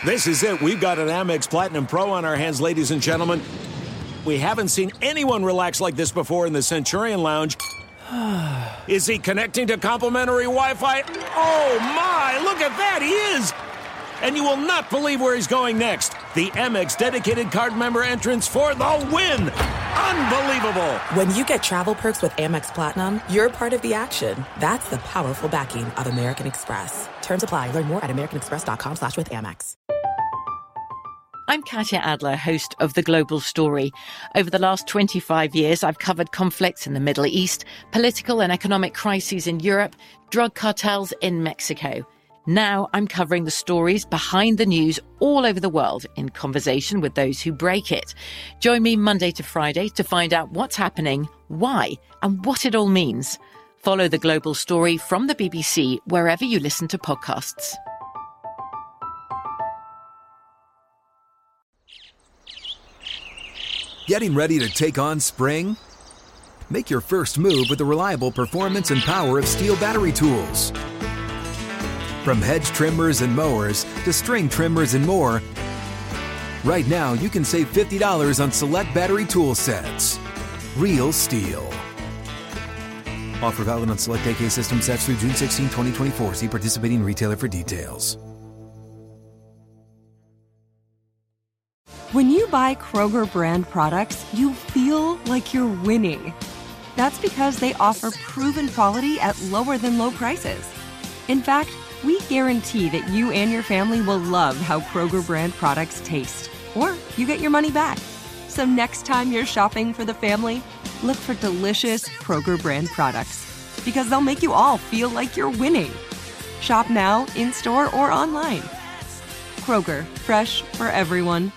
This is it. We've got an Amex Platinum Pro on our hands, ladies and gentlemen. We haven't seen anyone relax like this before in the Centurion Lounge. Is he connecting to complimentary Wi-Fi? Oh, my! Look at that! He is! And you will not believe where he's going next. The Amex dedicated card member entrance for the win. Unbelievable. When you get travel perks with Amex Platinum, you're part of the action. That's the powerful backing of American Express. Terms apply. Learn more at americanexpress.com/withAmex. I'm Katya Adler, host of The Global Story. Over the last 25 years, I've covered conflicts in the Middle East, political and economic crises in Europe, drug cartels in Mexico. Now I'm covering the stories behind the news all over the world in conversation with those who break it. Join me Monday to Friday to find out what's happening, why, and what it all means. Follow The Global Story from the BBC wherever you listen to podcasts. Getting ready to take on spring? Make your first move with the reliable performance and power of Steel battery tools. From hedge trimmers and mowers to string trimmers and more, right now you can save $50 on select battery tool sets. Real Steel. Offer valid on select AK system sets through June 16, 2024. See participating retailer for details. When you buy Kroger brand products, you feel like you're winning. That's because they offer proven quality at lower than low prices. In fact, we guarantee that you and your family will love how Kroger brand products taste, or you get your money back. So next time you're shopping for the family, look for delicious Kroger brand products, because they'll make you all feel like you're winning. Shop now, in-store, or online. Kroger, fresh for everyone.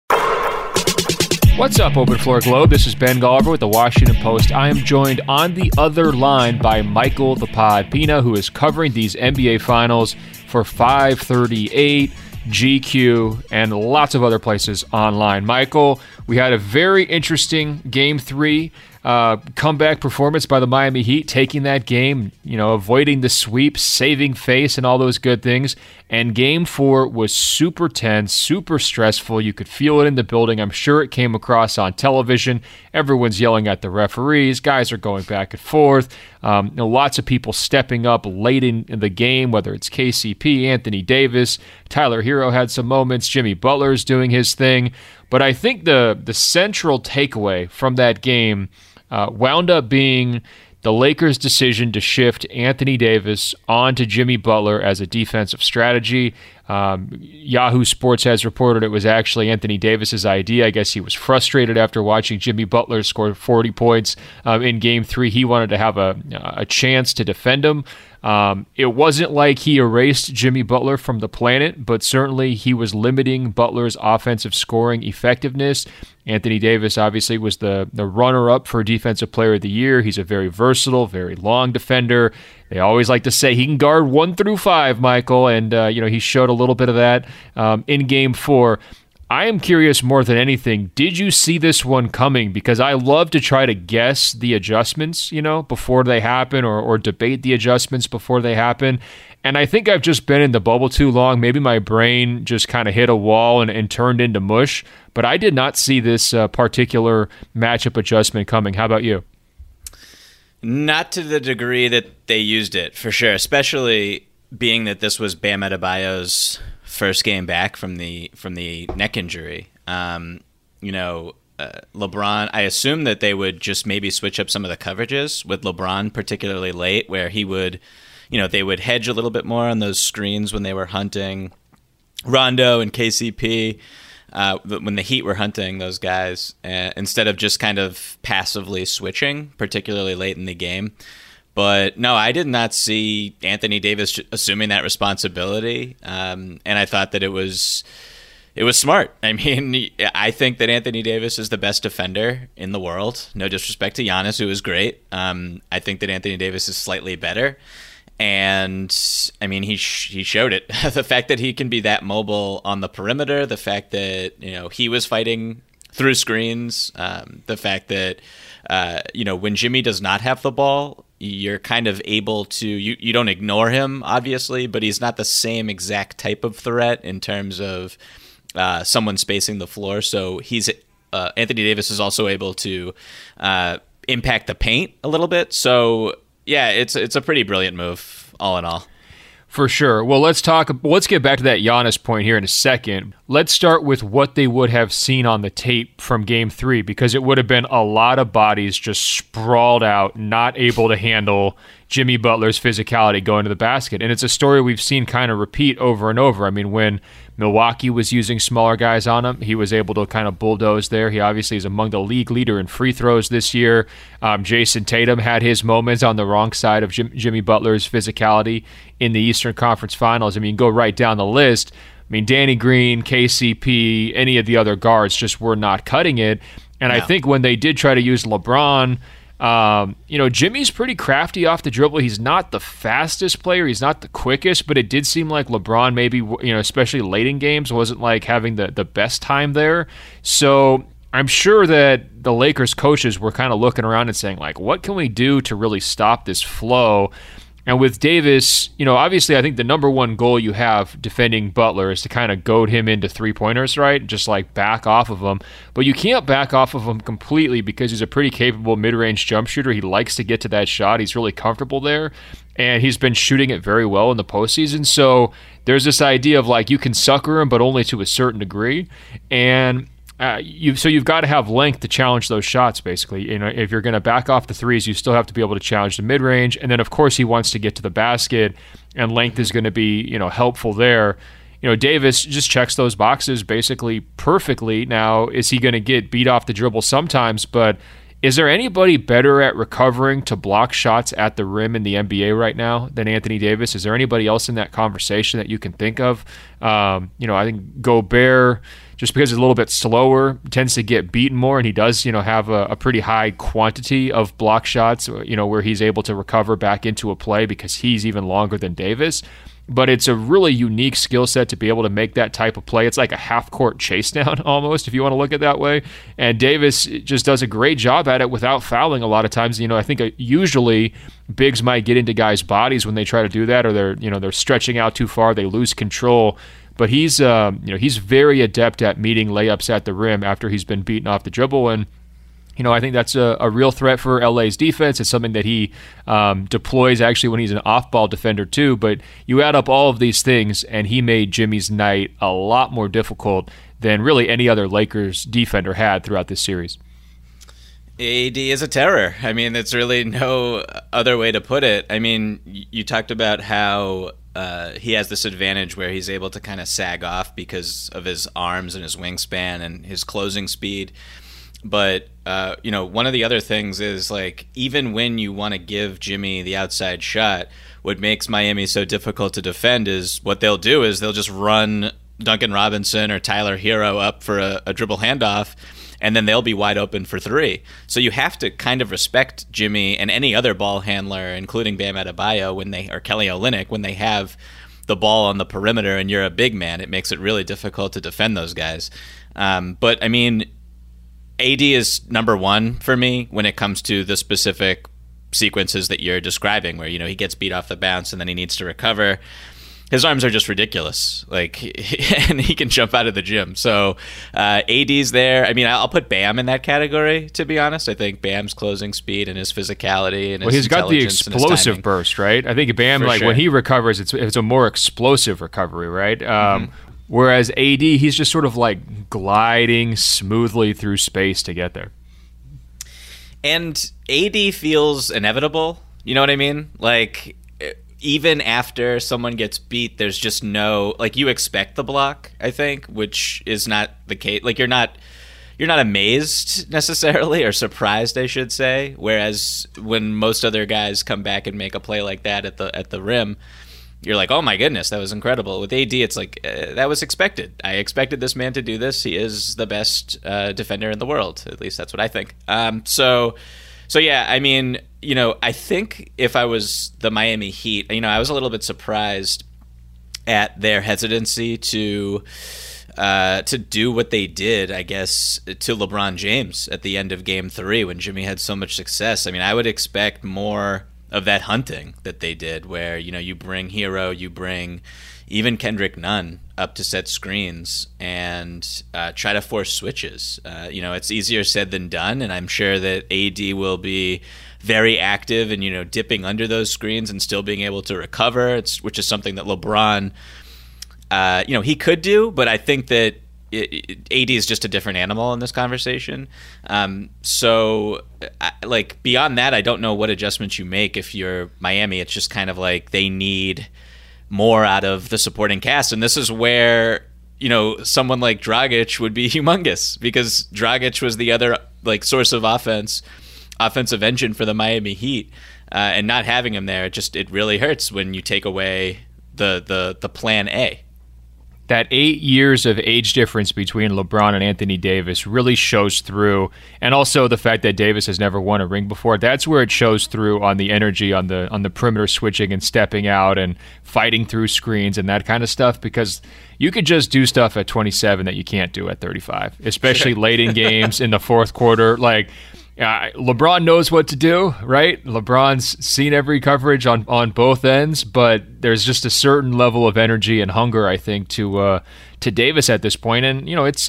What's up, Open Floor Globe? This is Ben Golliver with the Washington Post. I am joined on the other line by Michael the Pod Pina, who is covering these NBA Finals for 538, GQ, and lots of other places online. Michael, we had a very interesting Game 3 comeback performance by the Miami Heat, taking that game, avoiding the sweep, saving face, and all those good things. And Game 4 was super tense, super stressful. You could feel it in the building. I'm sure it came across on television. Everyone's yelling at the referees. Guys are going back and forth. Lots of people stepping up late in the game, whether it's KCP, Anthony Davis, Tyler Hero had some moments, Jimmy Butler's doing his thing. But I think the central takeaway from that game wound up being the Lakers' decision to shift Anthony Davis onto Jimmy Butler as a defensive strategy. Yahoo Sports has reported it was actually Anthony Davis's idea. I guess he was frustrated after watching Jimmy Butler score 40 points in Game 3. He wanted to have a chance to defend him. It wasn't like he erased Jimmy Butler from the planet, but certainly he was limiting Butler's offensive scoring effectiveness. Anthony Davis obviously was the runner-up for Defensive Player of the Year. He's a very versatile, very long defender. They always like to say he can guard 1 through 5, Michael, and he showed a little bit of that in Game 4. I am curious more than anything, did you see this one coming? Because I love to try to guess the adjustments, before they happen, or debate the adjustments before they happen. And I think I've just been in the bubble too long. Maybe my brain just kind of hit a wall and turned into mush. But I did not see this particular matchup adjustment coming. How about you? Not to the degree that they used it, for sure, especially being that this was Bam Adebayo's first game back from the neck injury. LeBron, I assume that they would just maybe switch up some of the coverages with LeBron, particularly late, where he would, they would hedge a little bit more on those screens when they were hunting Rondo and KCP, when the Heat were hunting those guys, instead of just kind of passively switching, particularly late in the game. But no, I did not see Anthony Davis assuming that responsibility, and I thought that it was smart. I mean, I think that Anthony Davis is the best defender in the world. No disrespect to Giannis, who is great. I think that Anthony Davis is slightly better, and I mean, he showed it. The fact that he can be that mobile on the perimeter, the fact that he was fighting through screens. The fact that, when Jimmy does not have the ball, you're kind of able to, you don't ignore him, obviously, but he's not the same exact type of threat in terms of someone spacing the floor. So Anthony Davis is also able to impact the paint a little bit. So yeah, it's a pretty brilliant move all in all. For sure. Well, let's get back to that Giannis point here in a second. Let's start with what they would have seen on the tape from Game 3, because it would have been a lot of bodies just sprawled out, not able to handle Jimmy Butler's physicality going to the basket. And it's a story we've seen kind of repeat over and over. I mean, when Milwaukee was using smaller guys on him, he was able to kind of bulldoze there. He obviously is among the league leader in free throws this year. Jason Tatum had his moments on the wrong side of Jimmy Butler's physicality in the Eastern Conference Finals. I mean, go right down the list. I mean, Danny Green, KCP, any of the other guards just were not cutting it. And I think when they did try to use LeBron, Jimmy's pretty crafty off the dribble. He's not the fastest player. He's not the quickest, but it did seem like LeBron maybe, especially late in games, wasn't like having the best time there. So I'm sure that the Lakers coaches were kind of looking around and saying, like, what can we do to really stop this flow? And with Davis, obviously I think the number one goal you have defending Butler is to kind of goad him into three-pointers, right? Just like back off of him. But you can't back off of him completely because he's a pretty capable mid-range jump shooter. He likes to get to that shot. He's really comfortable there. And he's been shooting it very well in the postseason. So there's this idea of like you can sucker him, but only to a certain degree. And you've got to have length to challenge those shots, basically. If you're going to back off the threes, you still have to be able to challenge the mid-range. And then, of course, he wants to get to the basket, and length is going to be, helpful there. Davis just checks those boxes basically perfectly. Now, is he going to get beat off the dribble sometimes? But is there anybody better at recovering to block shots at the rim in the NBA right now than Anthony Davis? Is there anybody else in that conversation that you can think of? I think Gobert, just because he's a little bit slower, tends to get beaten more, and he does, have a pretty high quantity of block shots, where he's able to recover back into a play because he's even longer than Davis. But it's a really unique skill set to be able to make that type of play. It's like a half-court chase down almost, if you want to look at it that way. And Davis just does a great job at it without fouling a lot of times. I think usually bigs might get into guys' bodies when they try to do that, or they're stretching out too far, they lose control. But he's very adept at meeting layups at the rim after he's been beaten off the dribble. And I think that's a real threat for LA's defense. It's something that he deploys actually when he's an off-ball defender too. But you add up all of these things, and he made Jimmy's night a lot more difficult than really any other Lakers defender had throughout this series. AD is a terror. I mean, it's really no other way to put it. I mean, you talked about how he has this advantage where he's able to kind of sag off because of his arms and his wingspan and his closing speed. But, one of the other things is, like, even when you want to give Jimmy the outside shot, what makes Miami so difficult to defend is what they'll do is they'll just run Duncan Robinson or Tyler Hero up for a dribble handoff, and then they'll be wide open for three. So you have to kind of respect Jimmy and any other ball handler, including Bam Adebayo or Kelly Olynyk, when they have the ball on the perimeter and you're a big man. It makes it really difficult to defend those guys. But, I mean, AD is number one for me when it comes to the specific sequences that you're describing where, he gets beat off the bounce and then he needs to recover. His arms are just ridiculous. And he can jump out of the gym. So AD's there. I mean, I'll put Bam in that category, to be honest. I think Bam's closing speed and his physicality and his he's got the explosive burst, right? I think Bam, when he recovers, it's a more explosive recovery, right? Whereas AD, he's just sort of like gliding smoothly through space to get there. And AD feels inevitable. You know what I mean? Like, even after someone gets beat, there's just no, like, you expect the block, I think, which is not the case. Like, you're not amazed necessarily, or surprised, I should say. Whereas when most other guys come back and make a play like that at the rim, you're like, oh my goodness, that was incredible. With AD, it's like, that was expected. I expected this man to do this. He is the best defender in the world. At least that's what I think. So yeah, I mean, I think if I was the Miami Heat, I was a little bit surprised at their hesitancy to to do what they did, I guess, to LeBron James at the end of Game 3 when Jimmy had so much success. I mean, I would expect more of that hunting that they did, where, you know, you bring Hero, you bring even Kendrick Nunn up to set screens and try to force switches. You know, it's easier said than done, and I'm sure that AD will be very active and, you know, dipping under those screens and still being able to recover, which is something that LeBron, you know, he could do, but I think that AD is just a different animal in this conversation. So, like, beyond that, I don't know what adjustments you make if you're Miami. It's just kind of like they need more out of the supporting cast. And this is where, you know, someone like Dragic would be humongous, because Dragic was the other, like, source of offensive engine for the Miami Heat. And not having him there, it really hurts when you take away the plan A. That 8 years of age difference between LeBron and Anthony Davis really shows through, and also the fact that Davis has never won a ring before. That's where it shows through on the energy on the perimeter switching and stepping out and fighting through screens and that kind of stuff, because you could just do stuff at 27 that you can't do at 35, especially late in games in the fourth quarter. Like, LeBron knows what to do, right? LeBron's seen every coverage on both ends, but there's just a certain level of energy and hunger, I think, to Davis at this point. And, you know, it's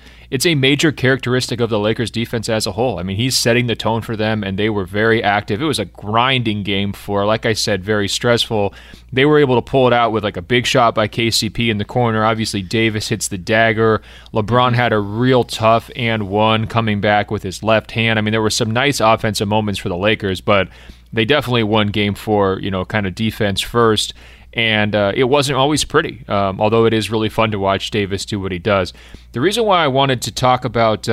a major characteristic of the Lakers defense as a whole. I mean, he's setting the tone for them, and they were very active. It was a grinding Game 4. Like I said, very stressful. They were able to pull it out with like a big shot by KCP in the corner. Obviously, Davis hits the dagger. LeBron had a real tough and one coming back with his left hand. I mean, there were some nice offensive moments for the Lakers, but they definitely won Game 4, you know, kind of defense first. And it wasn't always pretty, although it is really fun to watch Davis do what he does. The reason why I wanted to talk about,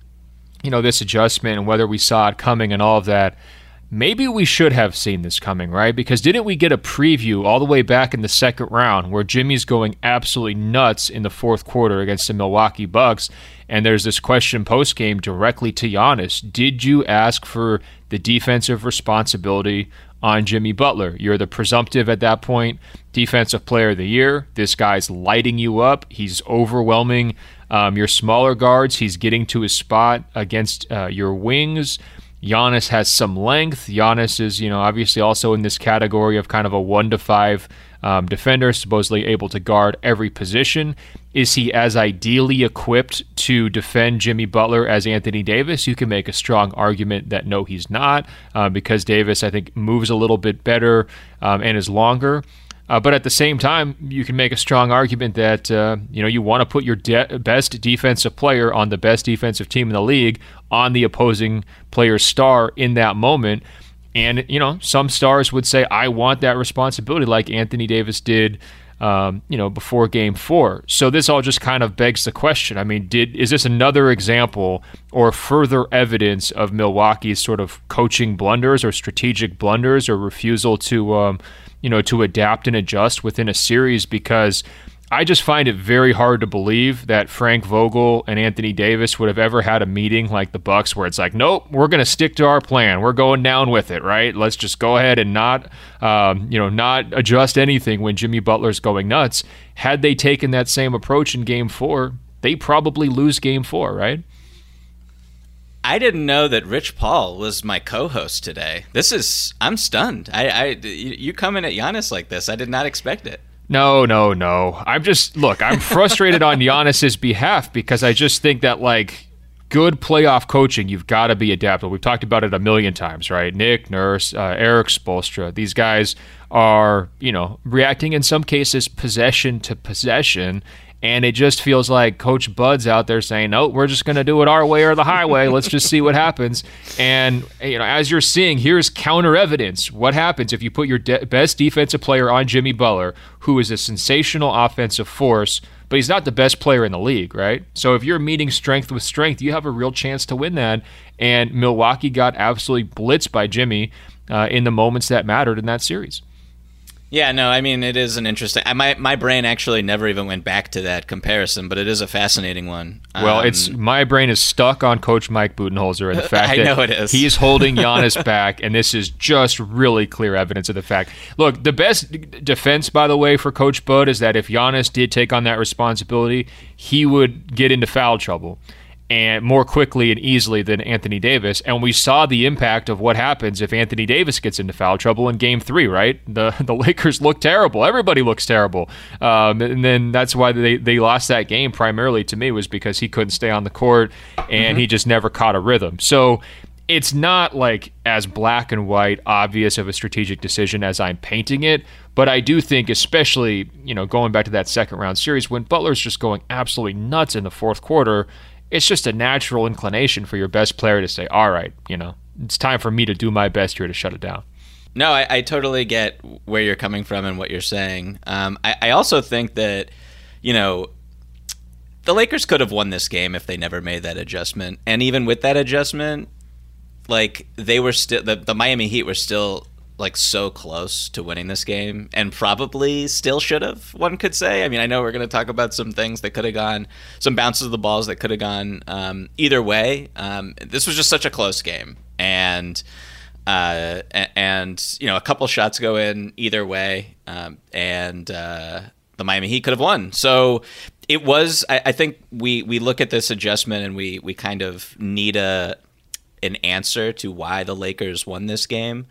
you know, this adjustment and whether we saw it coming and all of that, maybe we should have seen this coming, right? Because didn't we get a preview all the way back in the second round where Jimmy's going absolutely nuts in the fourth quarter against the Milwaukee Bucks? And there's this question post-game directly to Giannis. Did you ask for the defensive responsibility on Jimmy Butler? You're the presumptive at that point defensive player of the year. This guy's lighting you up. He's overwhelming your smaller guards. He's getting to his spot against your wings. Giannis has some length. Giannis is, you know, obviously also in this category of kind of a 1 to 5 defender, supposedly able to guard every position. Is he as ideally equipped to defend Jimmy Butler as Anthony Davis? You can make a strong argument that no, he's not, because Davis, I think, moves a little bit better and is longer. But at the same time, you can make a strong argument that you know, you want to put your best defensive player on the best defensive team in the league on the opposing player's star in that moment. And, you know, some stars would say, I want that responsibility, like Anthony Davis did, you know, before Game 4. So this all just kind of begs the question. I mean, is this another example or further evidence of Milwaukee's sort of coaching blunders or strategic blunders or refusal to, you know, to adapt and adjust within a series? Because I just find it very hard to believe that Frank Vogel and Anthony Davis would have ever had a meeting like the Bucks where it's like, nope, we're going to stick to our plan. We're going down with it, right? Let's just go ahead and not adjust anything when Jimmy Butler's going nuts. Had they taken that same approach in Game 4, they probably lose Game 4, right? I didn't know that Rich Paul was my co-host today. I'm stunned. You come in at Giannis like this. I did not expect it. No. I'm frustrated on Giannis's behalf because I just think that, like, good playoff coaching, you've got to be adaptable. We've talked about it a million times, right? Nick Nurse, Eric Spoelstra, these guys are, you know, reacting in some cases possession to possession. And it just feels like Coach Bud's out there saying, no, we're just going to do it our way or the highway. Let's just see what happens. And, you know, as you're seeing, here's counter evidence. What happens if you put your best defensive player on Jimmy Butler, who is a sensational offensive force, but he's not the best player in the league, right? So if you're meeting strength with strength, you have a real chance to win that. And Milwaukee got absolutely blitzed by Jimmy in the moments that mattered in that series. Yeah, no, I mean, it is an interesting... My brain actually never even went back to that comparison, but it is a fascinating one. Well, my brain is stuck on Coach Mike Budenholzer and the fact I know it is. He's holding Giannis back, and this is just really clear evidence of the fact. Look, the best defense, by the way, for Coach Bud is that if Giannis did take on that responsibility, he would get into foul trouble, and more quickly and easily than Anthony Davis. And we saw the impact of what happens if Anthony Davis gets into foul trouble in Game 3, right? The Lakers look terrible. Everybody looks terrible. And then that's why they lost that game primarily, to me, was because he couldn't stay on the court, and he just never caught a rhythm. So it's not like as black and white obvious of a strategic decision as I'm painting it, but I do think, especially, going back to that second round series, when Butler's just going absolutely nuts in the fourth quarter, it's just a natural inclination for your best player to say, all right, it's time for me to do my best here to shut it down. No, I totally get where you're coming from and what you're saying. I also think that, the Lakers could have won this game if they never made that adjustment. And even with that adjustment, like, they were still, the Miami Heat were still, like, so close to winning this game, and probably still should have, one could say. I mean, I know we're going to talk about some things that could have gone, some bounces of the balls that could have gone either way. This was just such a close game, and a couple shots go in either way, and the Miami Heat could have won. So it was, I think we look at this adjustment and we kind of need an answer to why the Lakers won this game.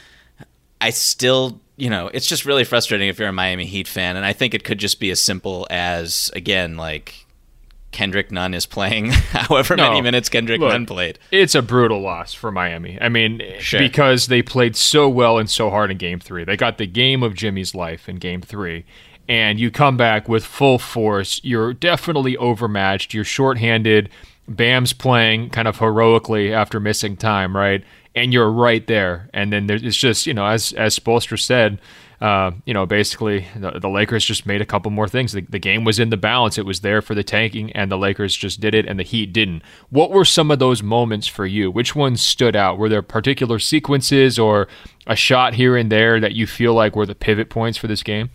I still, it's just really frustrating if you're a Miami Heat fan, and I think it could just be as simple as, again, like, Kendrick Nunn is playing however many minutes Kendrick Nunn played. It's a brutal loss for Miami. I mean, because they played so well and so hard in Game 3. They got the game of Jimmy's life in Game 3, and you come back with full force. You're definitely overmatched. You're shorthanded. Bam's playing kind of heroically after missing time, right? And you're right there. And then it's just, as Spoelstra said, basically the Lakers just made a couple more things. The game was in the balance. It was there for the tanking, and the Lakers just did it, and the Heat didn't. What were some of those moments for you? Which ones stood out? Were there particular sequences or a shot here and there that you feel like were the pivot points for this game?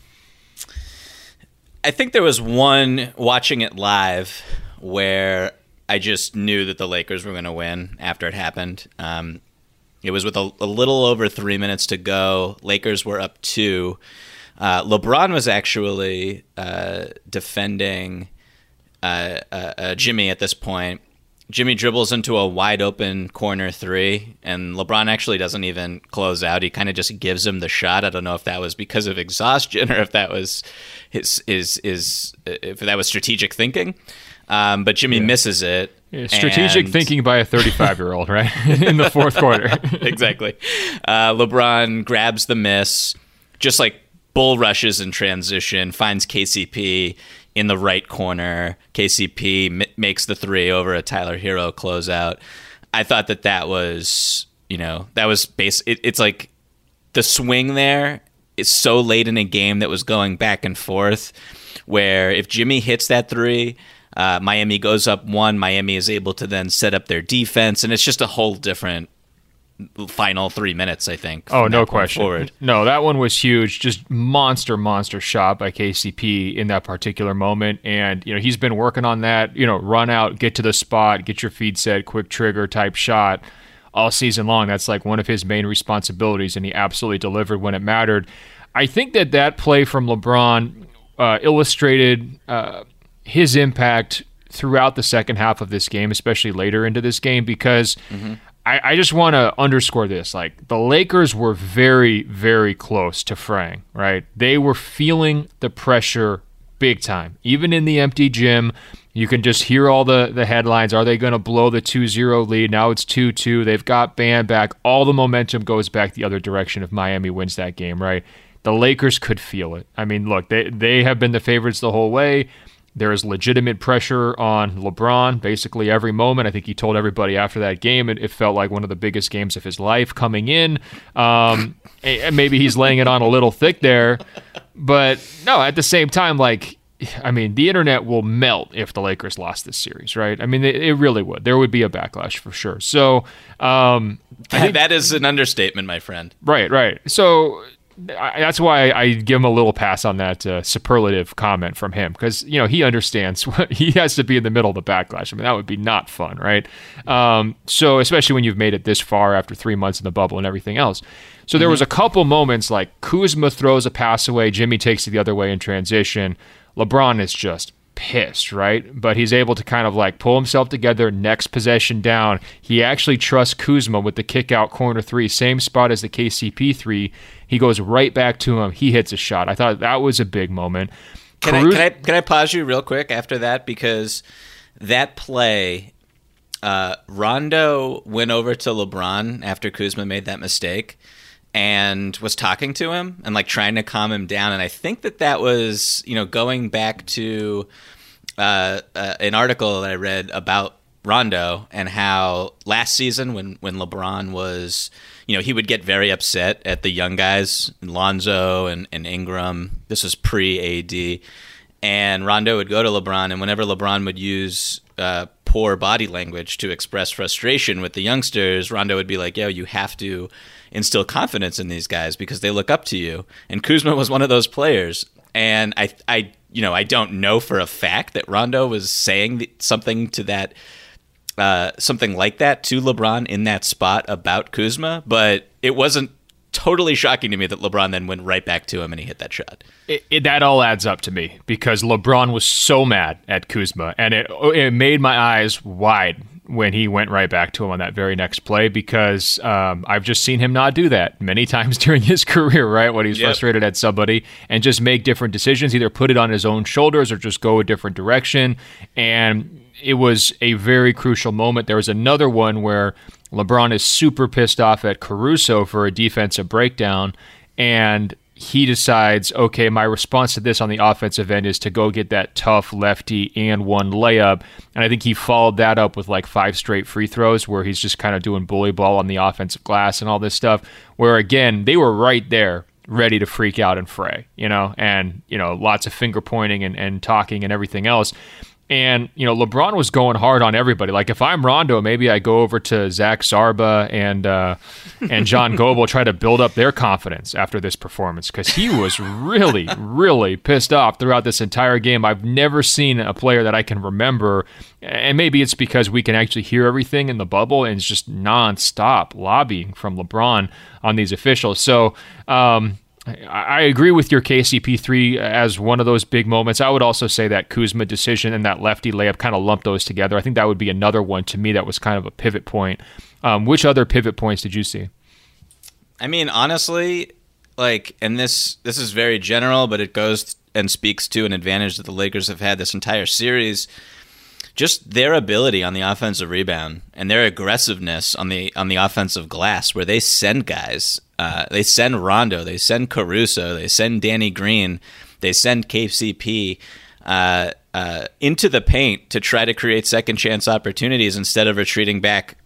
I think there was one, watching it live, where I just knew that the Lakers were going to win after it happened. It was with a little over 3 minutes to go. Lakers were up 2. LeBron was actually defending Jimmy at this point. Jimmy dribbles into a wide-open corner 3, and LeBron actually doesn't even close out. He kind of just gives him the shot. I don't know if that was because of exhaustion or if that was if that was strategic thinking. But Jimmy misses it. Yeah, strategic thinking by a 35-year-old, right? In the fourth quarter. Exactly. LeBron grabs the miss, just like bull rushes in transition, finds KCP in the right corner. KCP makes the 3 over a Tyler Hero closeout. I thought that was, that was it's like the swing there is so late in a game that was going back and forth, where if Jimmy hits that 3, Miami goes up 1. Miami is able to then set up their defense, and it's just a whole different final 3 minutes, I think. Oh, no question. Forward. No, that one was huge. Just monster shot by KCP in that particular moment. And, he's been working on that, run out, get to the spot, get your feet set, quick trigger type shot all season long. That's like one of his main responsibilities, and he absolutely delivered when it mattered. I think that play from LeBron illustrated his impact throughout the second half of this game, especially later into this game, because I just want to underscore this. Like, the Lakers were very, very close to fraying, right? They were feeling the pressure big time. Even in the empty gym, you can just hear all the headlines. Are they going to blow the 2-0 lead? Now it's 2-2. They've got Bam back. All the momentum goes back the other direction if Miami wins that game, right? The Lakers could feel it. I mean, look, they have been the favorites the whole way. There is legitimate pressure on LeBron basically every moment. I think he told everybody after that game it felt like one of the biggest games of his life coming in. And maybe he's laying it on a little thick there. But no, at the same time, the internet will melt if the Lakers lost this series, right? I mean, it really would. There would be a backlash for sure. So that is an understatement, my friend. Right. So that's why I give him a little pass on that superlative comment from him, because he understands he has to be in the middle of the backlash. I mean, that would be not fun, right? So especially when you've made it this far after 3 months in the bubble and everything else. So there was a couple moments like Kuzma throws a pass away, Jimmy takes it the other way in transition. LeBron is just pissed, right? But he's able to kind of like pull himself together. Next possession down, he actually trusts Kuzma with the kick out corner three, same spot as the KCP three. He goes right back to him. He hits a shot. I thought that was a big moment. Can I pause you real quick after that? Because that play, Rondo went over to LeBron after Kuzma made that mistake and was talking to him and like trying to calm him down. And I think that was, going back to an article that I read about Rondo and how last season when LeBron was, he would get very upset at the young guys, Lonzo and Ingram. This was pre-AD. And Rondo would go to LeBron, and whenever LeBron would use poor body language to express frustration with the youngsters, Rondo would be like, yo, you have to instill confidence in these guys because they look up to you. And Kuzma was one of those players. And I don't know for a fact that Rondo was saying something to that, something like that to LeBron in that spot about Kuzma, but it wasn't totally shocking to me that LeBron then went right back to him and he hit that shot. That all adds up to me because LeBron was so mad at Kuzma, and it made my eyes wide when he went right back to him on that very next play, because I've just seen him not do that many times during his career, right? When he's frustrated at somebody and just make different decisions, either put it on his own shoulders or just go a different direction. And it was a very crucial moment. There was another one where LeBron is super pissed off at Caruso for a defensive breakdown, and he decides, okay, my response to this on the offensive end is to go get that tough lefty and one layup. And I think he followed that up with like 5 straight free throws where he's just kind of doing bully ball on the offensive glass and all this stuff, where again, they were right there ready to freak out and fray, and, lots of finger pointing and talking and everything else. And, LeBron was going hard on everybody. Like, if I'm Rondo, maybe I go over to Zach Sarba and John Goble, try to build up their confidence after this performance, because he was really, really pissed off throughout this entire game. I've never seen a player that I can remember, and maybe it's because we can actually hear everything in the bubble, and it's just nonstop lobbying from LeBron on these officials. So, I agree with your KCP3 as one of those big moments. I would also say that Kuzma decision and that lefty layup kind of lumped those together. I think that would be another one to me that was kind of a pivot point. Which other pivot points did you see? I mean, honestly, and this is very general, but it goes and speaks to an advantage that the Lakers have had this entire series. Just their ability on the offensive rebound and their aggressiveness on the offensive glass, where they send guys. They send Rondo, they send Caruso, they send Danny Green, they send KCP into the paint to try to create second chance opportunities instead of retreating back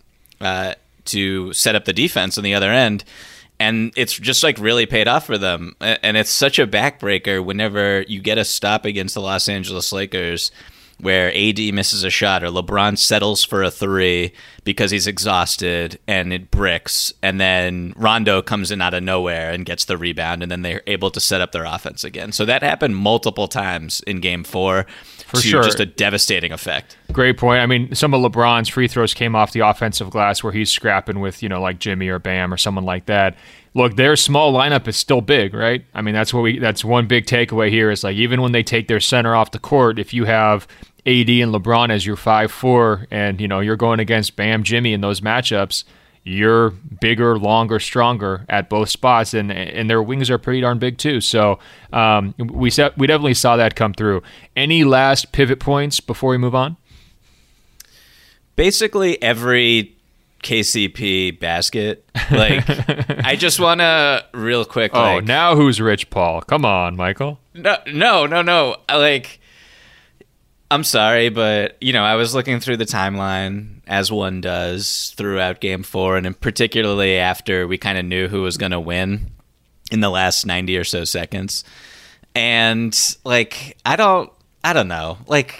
to set up the defense on the other end. And it's just really paid off for them. And it's such a backbreaker whenever you get a stop against the Los Angeles Lakers where AD misses a shot or LeBron settles for a three because he's exhausted and it bricks, and then Rondo comes in out of nowhere and gets the rebound, and then they're able to set up their offense again. So that happened multiple times in Game 4 to just a devastating effect. Great point. I mean, some of LeBron's free throws came off the offensive glass where he's scrapping with, like Jimmy or Bam or someone like that. Look, their small lineup is still big, right? I mean, that's one big takeaway here is even when they take their center off the court, if you have AD and LeBron as your 5-4 and, you're going against Bam, Jimmy in those matchups, you're bigger, longer, stronger at both spots, and their wings are pretty darn big too. So we definitely saw that come through. Any last pivot points before we move on? Basically every KCP basket. I just want to real quick. Now who's Rich Paul? Come on, Michael. No. I'm sorry, but, I was looking through the timeline, as one does, throughout Game 4, and particularly after we kind of knew who was going to win in the last 90 or so seconds. And, I don't know.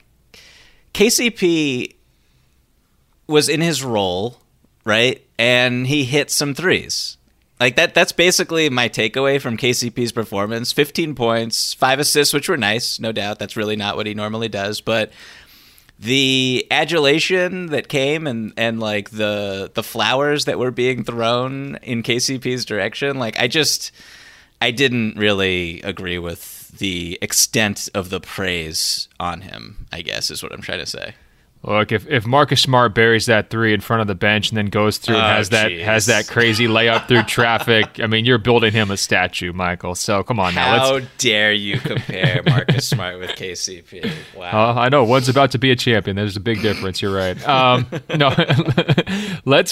KCP was in his role, right? And he hit some threes. Like that's basically my takeaway from KCP's performance. 15 points, 5 assists, which were nice, no doubt. That's really not what he normally does, but the adulation that came and like the flowers that were being thrown in KCP's direction, like I didn't really agree with the extent of the praise on him, I guess is what I'm trying to say. Look, if Marcus Smart buries that 3 in front of the bench and then goes through and has that crazy layup through traffic, I mean, you're building him a statue, Michael. So come on now. How dare you compare Marcus Smart with KCP? Wow. I know one's about to be a champion. There's a big difference. You're right. No, let's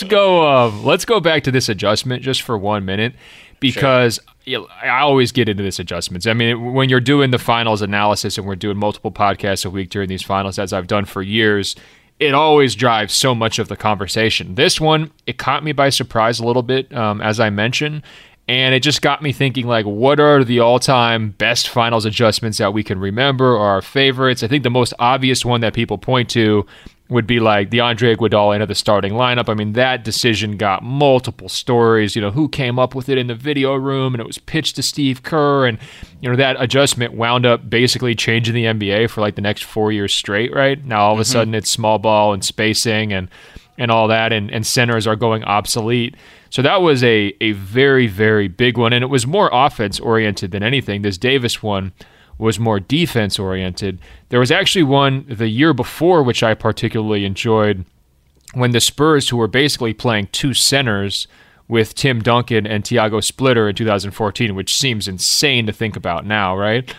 go back to this adjustment just for 1 minute, because I always get into this adjustments. I mean, when you're doing the finals analysis and we're doing multiple podcasts a week during these finals, as I've done for years, it always drives so much of the conversation. This one, it caught me by surprise a little bit, as I mentioned, and it just got me thinking, like, what are the all-time best finals adjustments that we can remember, or our favorites? I think the most obvious one that people point to would be like the Andre Iguodala into the starting lineup. I mean, that decision got multiple stories. Who came up with it in the video room, and it was pitched to Steve Kerr, and that adjustment wound up basically changing the NBA for like the next 4 years straight. Right now, all of a sudden, it's small ball and spacing and all that, and centers are going obsolete. So that was a very, very big one, and it was more offense oriented than anything. This Davis one was more defense-oriented. There was actually one the year before, which I particularly enjoyed, when the Spurs, who were basically playing 2 centers with Tim Duncan and Thiago Splitter in 2014, which seems insane to think about now, right?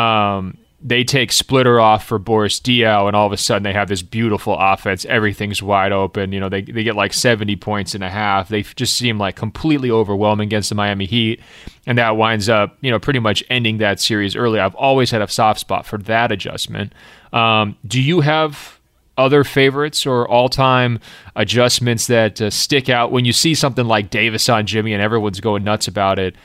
They take Splitter off for Boris Diaw, and all of a sudden they have this beautiful offense. Everything's wide open. They get like 70 points and a half. They just seem like completely overwhelming against the Miami Heat, and that winds up, pretty much ending that series early. I've always had a soft spot for that adjustment. Do you have other favorites or all-time adjustments that stick out when you see something like Davis on Jimmy and everyone's going nuts about it?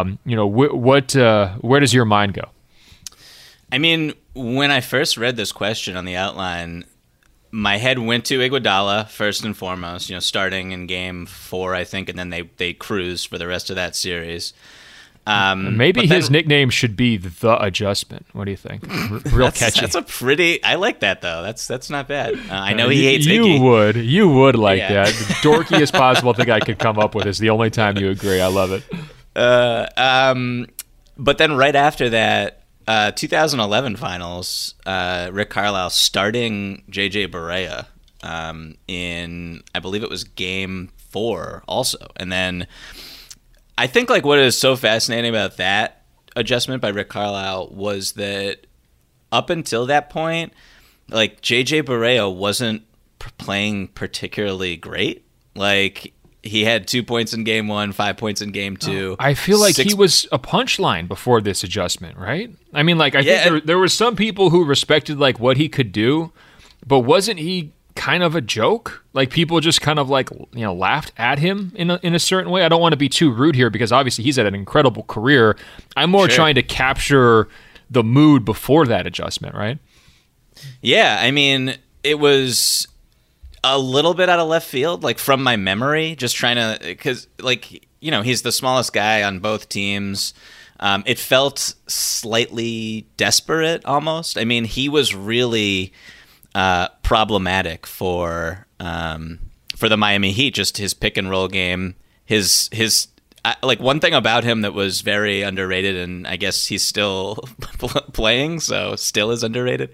Where does your mind go? I mean, when I first read this question on the outline, my head went to Iguodala first and foremost, starting in game 4, I think, and then they cruised for the rest of that series. Maybe his nickname should be The Adjustment. What do you think? Real catchy. I like that, though. That's not bad. I know he hates Iggy. You would like that. The dorkiest possible thing I could come up with is the only time you agree. I love it. But then right after that, 2011 finals, Rick Carlisle starting JJ Barea in, I believe it was game 4 also. And then I think like what is so fascinating about that adjustment by Rick Carlisle was that up until that point, like JJ Barea wasn't playing particularly great. Like he had 2 points in game 1, 5 points in game 2. I feel like he was a punchline before this adjustment, right? I mean, like I think there were some people who respected like what he could do, but wasn't he kind of a joke? Like people just kind of like laughed at him in a certain way. I don't want to be too rude here because obviously he's had an incredible career. I'm more trying to capture the mood before that adjustment, right? Yeah, I mean, it was a little bit out of left field, like from my memory, just trying to, because like, he's the smallest guy on both teams. It felt slightly desperate almost. I mean, he was really problematic for the Miami Heat, just his pick and roll game, his like one thing about him that was very underrated, and I guess he's still playing, so still is underrated.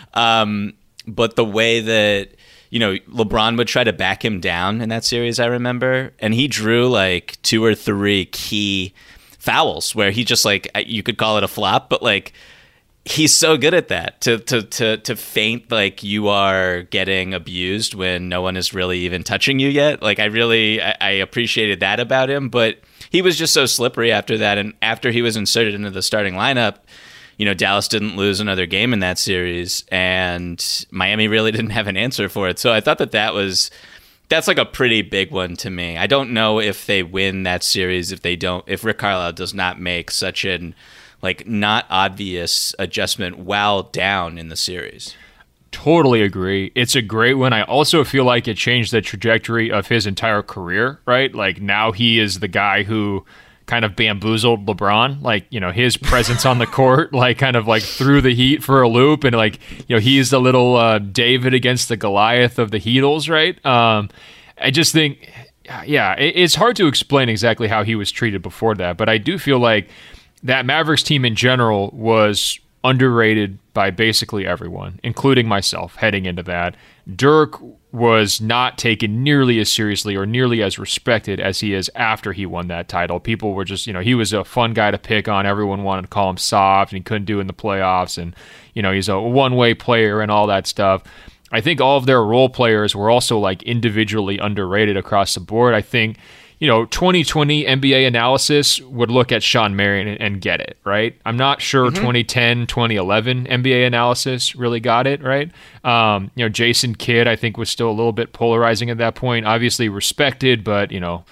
But the way that, LeBron would try to back him down in that series, I remember, and he drew like 2 or 3 key fouls where he just like, you could call it a flop, but like he's so good at that to feint like you are getting abused when no one is really even touching you yet. Like I appreciated that about him, but he was just so slippery after that. And after he was inserted into the starting lineup, Dallas didn't lose another game in that series, and Miami really didn't have an answer for it. So I thought that's like a pretty big one to me. I don't know if they win that series if Rick Carlisle does not make such an like not obvious adjustment while down in the series. Totally agree. It's a great one. I also feel like it changed the trajectory of his entire career, right? Like now he is the guy who kind of bamboozled LeBron, like, you know, his presence on the court, like kind of like threw the Heat for a loop. And like, you know, he's the little David against the Goliath of the Heatles, right? I just think, yeah, it's hard to explain exactly how he was treated before that. But I do feel like that Mavericks team in general was underrated by basically everyone, including myself, heading into that. Dirk was not taken nearly as seriously or nearly as respected as he is after he won that title. People were just, you know, he was a fun guy to pick on. Everyone wanted to call him soft, and he couldn't do it in the playoffs. And, you know, he's a one-way player and all that stuff. I think all of their role players were also like individually underrated across the board. I think, you know, 2020 NBA analysis would look at Sean Marion and get it, right? I'm not sure 2010, 2011 NBA analysis really got it, right? You know, Jason Kidd, I think, was still a little bit polarizing at that point. Obviously respected, but, you know,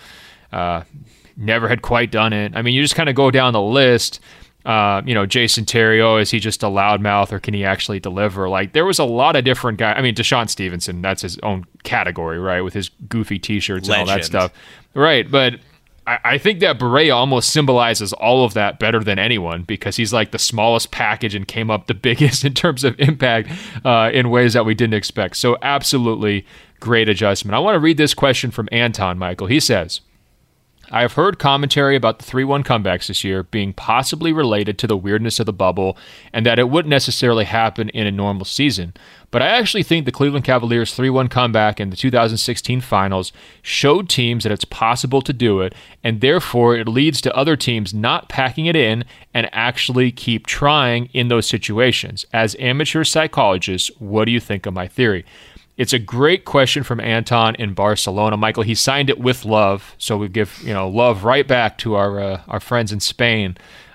never had quite done it. I mean, you just kind of go down the list. You know, Jason Terry, is he just a loudmouth or can he actually deliver? Like, there was a lot of different guys. I mean, Deshaun Stevenson, that's his own category, right? With his goofy t-shirts and all that stuff. Right, but I think that Barea almost symbolizes all of that better than anyone because he's like the smallest package and came up the biggest in terms of impact in ways that we didn't expect. So absolutely great adjustment. I want to read this question from Anton, Michael. He says, I have heard commentary about the 3-1 comebacks this year being possibly related to the weirdness of the bubble and that it wouldn't necessarily happen in a normal season. But I actually think the Cleveland Cavaliers' 3-1 comeback in the 2016 finals showed teams that it's possible to do it, and therefore it leads to other teams not packing it in and actually keep trying in those situations. As amateur psychologists, what do you think of my theory? It's a great question from Anton in Barcelona. Michael, he signed it with love, so we give, you know, love right back to our friends in Spain.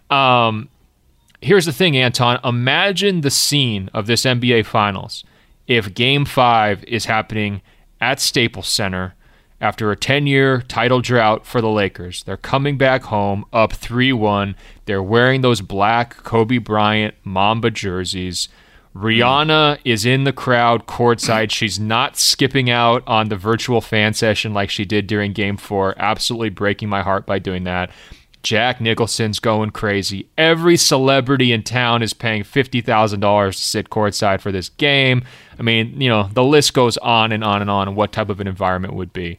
Here's the thing, Anton. Imagine the scene of this NBA Finals if Game 5 is happening at Staples Center after a 10-year title drought for the Lakers. They're coming back home up 3-1. They're wearing those black Kobe Bryant Mamba jerseys. Rihanna is in the crowd courtside. She's not skipping out on the virtual fan session like she did during Game 4, absolutely breaking my heart by doing that. Jack Nicholson's going crazy. Every celebrity in town is paying $50,000 to sit courtside for this game. I mean, you know, the list goes on and on and on and what type of an environment would be.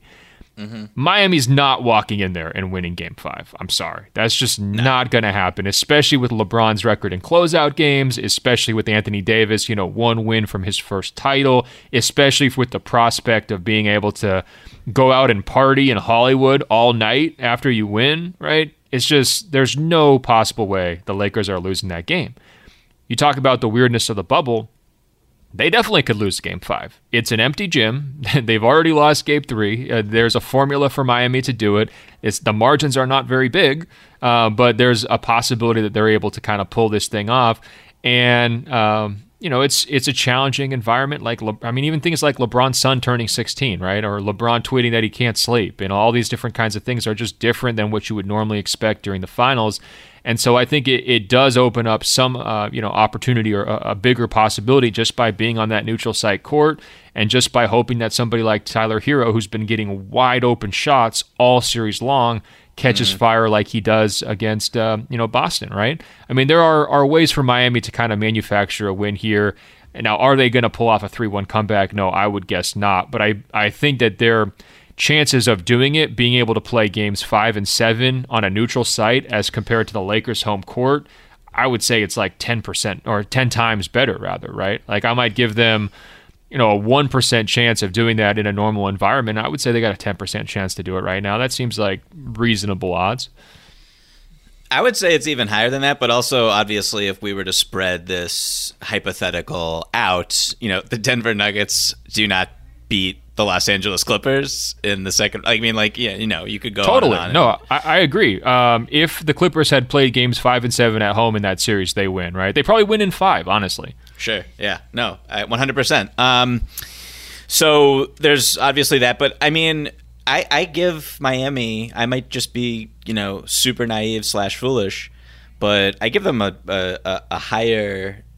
Miami's not walking in there and winning Game 5. I'm sorry. That's just not going to happen, especially with LeBron's record in closeout games, especially with Anthony Davis, you know, one win from his first title, especially with the prospect of being able to go out and party in Hollywood all night after you win, right? It's just, there's no possible way the Lakers are losing that game. You talk about the weirdness of the bubble. They definitely could lose Game 5. It's an empty gym. They've already lost Game 3. There's a formula for Miami to do it. The margins are not very big, but there's a possibility that they're able to kind of pull this thing off. And, you know, it's a challenging environment. Like, I mean, even things like LeBron's son turning 16, right? Or LeBron tweeting that he can't sleep. And all these different kinds of things are just different than what you would normally expect during the finals. And so I think it does open up some, you know, opportunity or a bigger possibility just by being on that neutral site court and just by hoping that somebody like Tyler Hero, who's been getting wide open shots all series long, catches fire like he does against, you know, Boston, right? I mean, there are ways for Miami to kind of manufacture a win here. Now, are they going to pull off a 3-1 comeback? No, I would guess not. But I think that their chances of doing it, being able to play games 5 and 7 on a neutral site as compared to the Lakers' home court, I would say it's like 10% or 10 times better, rather, right? Like, I might give them, you know, a 1% chance of doing that in a normal environment. I would say they got a 10% chance to do it right now. That seems like reasonable odds. I would say it's even higher than that, but also, obviously, if we were to spread this hypothetical out, you know, the Denver Nuggets do not beat the Los Angeles Clippers in the second. I mean, like, yeah, you know, you could go totally. On No, I agree. If the Clippers had played games 5 and 7 at home in that series, they win, right? They probably win in 5, honestly. Sure. Yeah. No, 100%. So there's obviously that, but I mean, I give Miami, I might just be, you know, super naive / foolish, but I give them a higher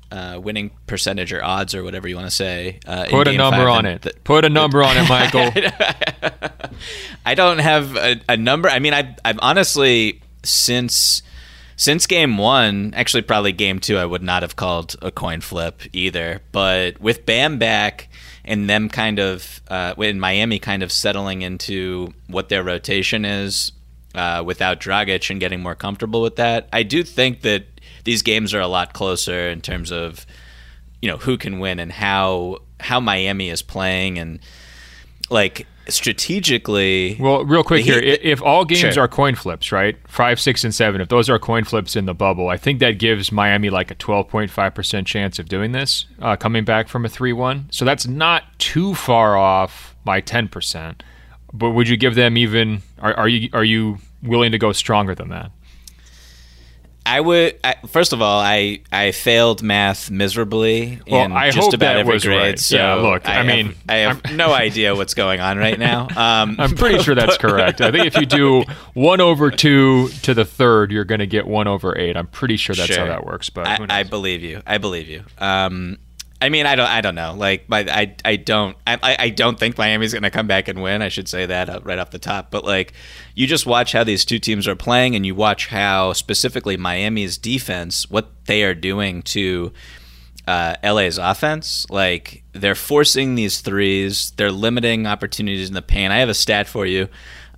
winning percentage or odds or whatever you want to say. Put a number on it. Put a number on it, Michael. I don't have a number. I mean, I've honestly, since game one, actually probably game two, I would not have called a coin flip either. But with Bam back and them kind of, in Miami kind of settling into what their rotation is without Dragic and getting more comfortable with that, I do think that these games are a lot closer in terms of, who can win and how Miami is playing and like strategically. Well, real quick here, if all games are coin flips, right? 5, 6, and 7, if those are coin flips in the bubble, I think that gives Miami like a 12.5% chance of doing this, coming back from a 3-1. So that's not too far off my 10%. But would you give them even? Are you willing to go stronger than that? I would. First of all, I failed math miserably in just about every grade. Right. So yeah, look, I have no idea what's going on right now. I'm pretty sure that's correct. I think if you do 1/2 to the third, you're going to get 1/8. I'm pretty sure that's how that works. But I believe you. I mean, I don't know. Like, I don't think Miami's going to come back and win. I should say that right off the top. But like, you just watch how these two teams are playing, and you watch how specifically Miami's defense, what they are doing to LA's offense. Like, they're forcing these threes, they're limiting opportunities in the paint. I have a stat for you: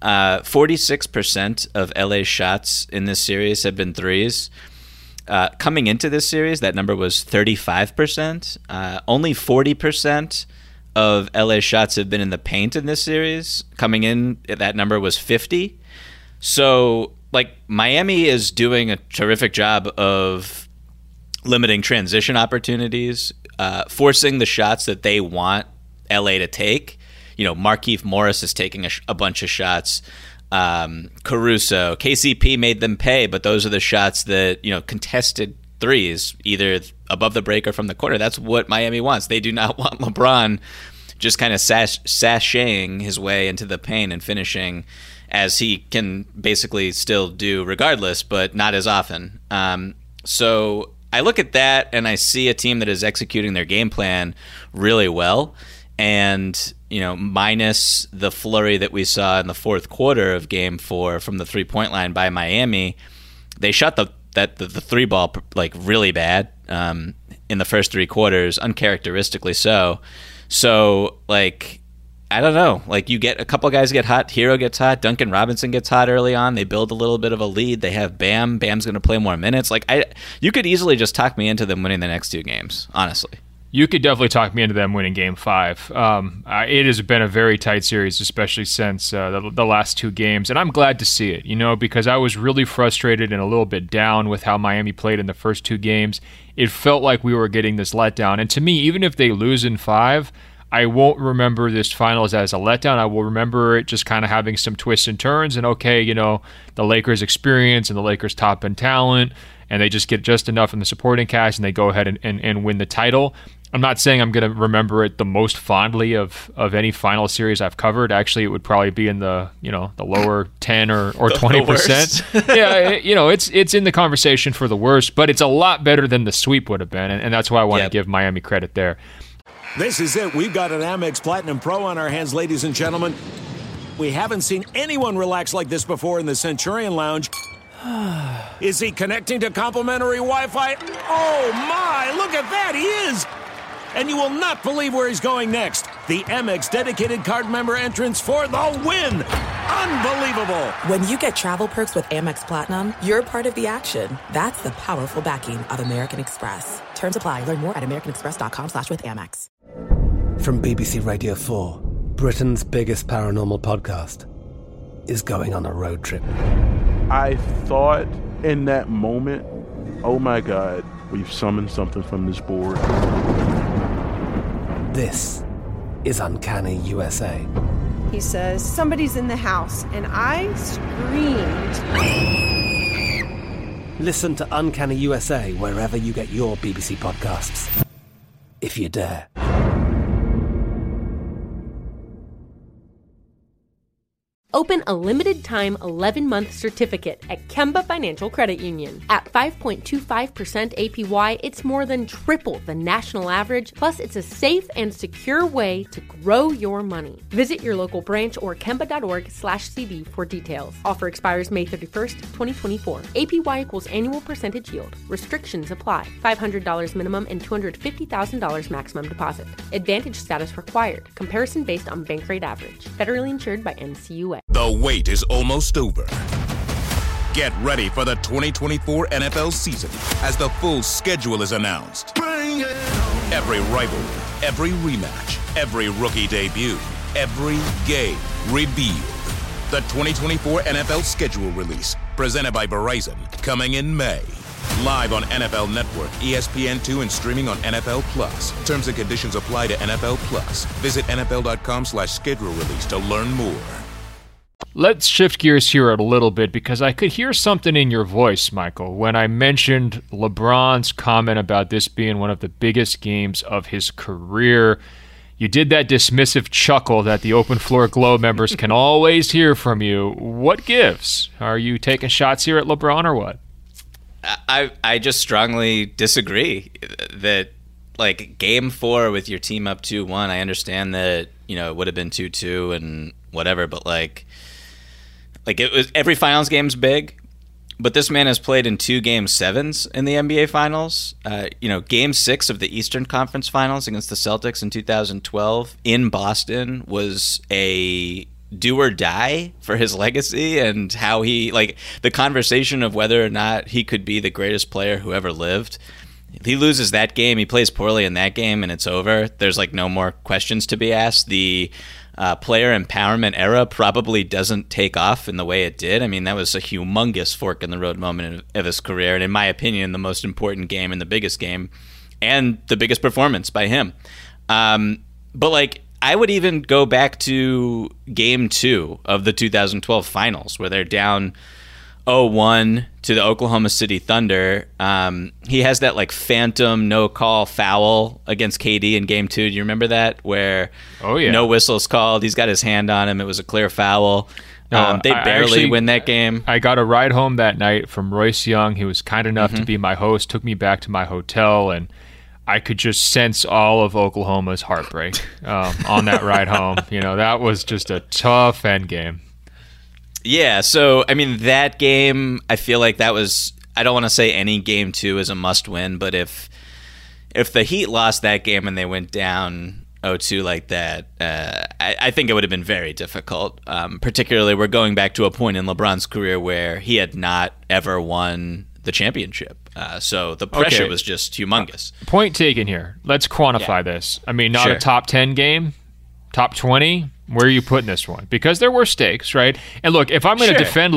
46% of LA's shots in this series have been threes. Coming into this series, that number was 35%. Only 40% of LA's shots have been in the paint in this series. Coming in, that number was 50. So, like, Miami is doing a terrific job of limiting transition opportunities, forcing the shots that they want LA to take. Markieff Morris is taking a bunch of shots. Caruso, KCP made them pay, but those are the shots that, contested threes, either above the break or from the corner. That's what Miami wants. They do not want LeBron just kind of sashaying his way into the paint and finishing, as he can basically still do regardless, but not as often. So I look at that and I see a team that is executing their game plan really well. And, minus the flurry that we saw in the fourth quarter of Game 4 from the 3-point line by Miami, they shot the three ball like really bad in the first 3 quarters, uncharacteristically so. So, like, I don't know. Like, you get a couple guys get hot. Hero gets hot. Duncan Robinson gets hot early on. They build a little bit of a lead. They have Bam. Bam's going to play more minutes. Like, you could easily just talk me into them winning the next 2 games, honestly. You could definitely talk me into them winning Game 5. It has been a very tight series, especially since the last 2 games, and I'm glad to see it, because I was really frustrated and a little bit down with how Miami played in the first 2 games. It felt like we were getting this letdown, and to me, even if they lose in 5, I won't remember this finals as a letdown. I will remember it just kind of having some twists and turns, and the Lakers' experience and the Lakers' top-end talent, and they just get just enough in the supporting cast, and they go ahead and win the title. I'm not saying I'm going to remember it the most fondly of any final series I've covered. Actually, it would probably be in the the lower 10 or 20%. Yeah, it's in the conversation for the worst, but it's a lot better than the sweep would have been, and that's why I want to give Miami credit there. This is it. We've got an Amex Platinum Pro on our hands, ladies and gentlemen. We haven't seen anyone relax like this before in the Centurion Lounge. Is he connecting to complimentary Wi-Fi? Oh, my! Look at that! He is! And you will not believe where he's going next. The Amex dedicated card member entrance for the win. Unbelievable. When you get travel perks with Amex Platinum, you're part of the action. That's the powerful backing of American Express. Terms apply. Learn more at americanexpress.com/withAmex. From BBC Radio 4, Britain's biggest paranormal podcast is going on a road trip. I thought in that moment, oh my God, we've summoned something from this board. This is Uncanny USA. He says, somebody's in the house, and I screamed. Listen to Uncanny USA wherever you get your BBC podcasts, if you dare. Open a limited-time 11-month certificate at Kemba Financial Credit Union. At 5.25% APY, it's more than triple the national average, plus it's a safe and secure way to grow your money. Visit your local branch or kemba.org/cb for details. Offer expires May 31st, 2024. APY equals annual percentage yield. Restrictions apply. $500 minimum and $250,000 maximum deposit. Advantage status required. Comparison based on bank rate average. Federally insured by NCUA. The wait is almost over. Get ready for the 2024 NFL season as the full schedule is announced. Every rivalry, every rematch, every rookie debut, every game revealed. The 2024 NFL schedule release, presented by Verizon, coming in May. Live on NFL Network, ESPN2, and streaming on NFL Plus. Terms and conditions apply to NFL Plus. Visit NFL.com/schedule release to learn more. Let's shift gears here a little bit because I could hear something in your voice, Michael, when I mentioned LeBron's comment about this being one of the biggest games of his career. You did that dismissive chuckle that the Open Floor Globe members can always hear from you. What gives? Are you taking shots here at LeBron or what? I just strongly disagree that, like, Game 4 with your team up 2-1, I understand that, you know, it would have been 2-2 and whatever, but like it was, every finals game's big, but this man has played in 2 Game 7s in the NBA Finals. Game 6 of the Eastern Conference Finals against the Celtics in 2012 in Boston was a do or die for his legacy and how he, like, the conversation of whether or not he could be the greatest player who ever lived. He loses that game, he plays poorly in that game, and it's over. There's, like, no more questions to be asked. The player empowerment era probably doesn't take off in the way it did. I mean, that was a humongous fork in the road moment of his career, and in my opinion, the most important game and the biggest game, and the biggest performance by him. But, like, I would even go back to Game 2 of the 2012 Finals, where they're down 0-1 to the Oklahoma City Thunder. He has that, like, phantom no-call foul against KD in Game 2. Do you remember that? Where no whistle's called. He's got his hand on him. It was a clear foul. They barely win that game. I got a ride home that night from Royce Young. He was kind enough to be my host, took me back to my hotel, and I could just sense all of Oklahoma's heartbreak on that ride home. You know, that was just a tough end game. Yeah, so, I mean, that game, I feel like that was, I don't want to say any Game 2 is a must-win, but if the Heat lost that game and they went down 0-2 like that, I think it would have been very difficult. Particularly, we're going back to a point in LeBron's career where he had not ever won the championship. So the pressure was just humongous. Point taken here. Let's quantify this. I mean, not a top 10 game, top 20. Where are you putting this one? Because there were stakes, right? And look, if I'm going to defend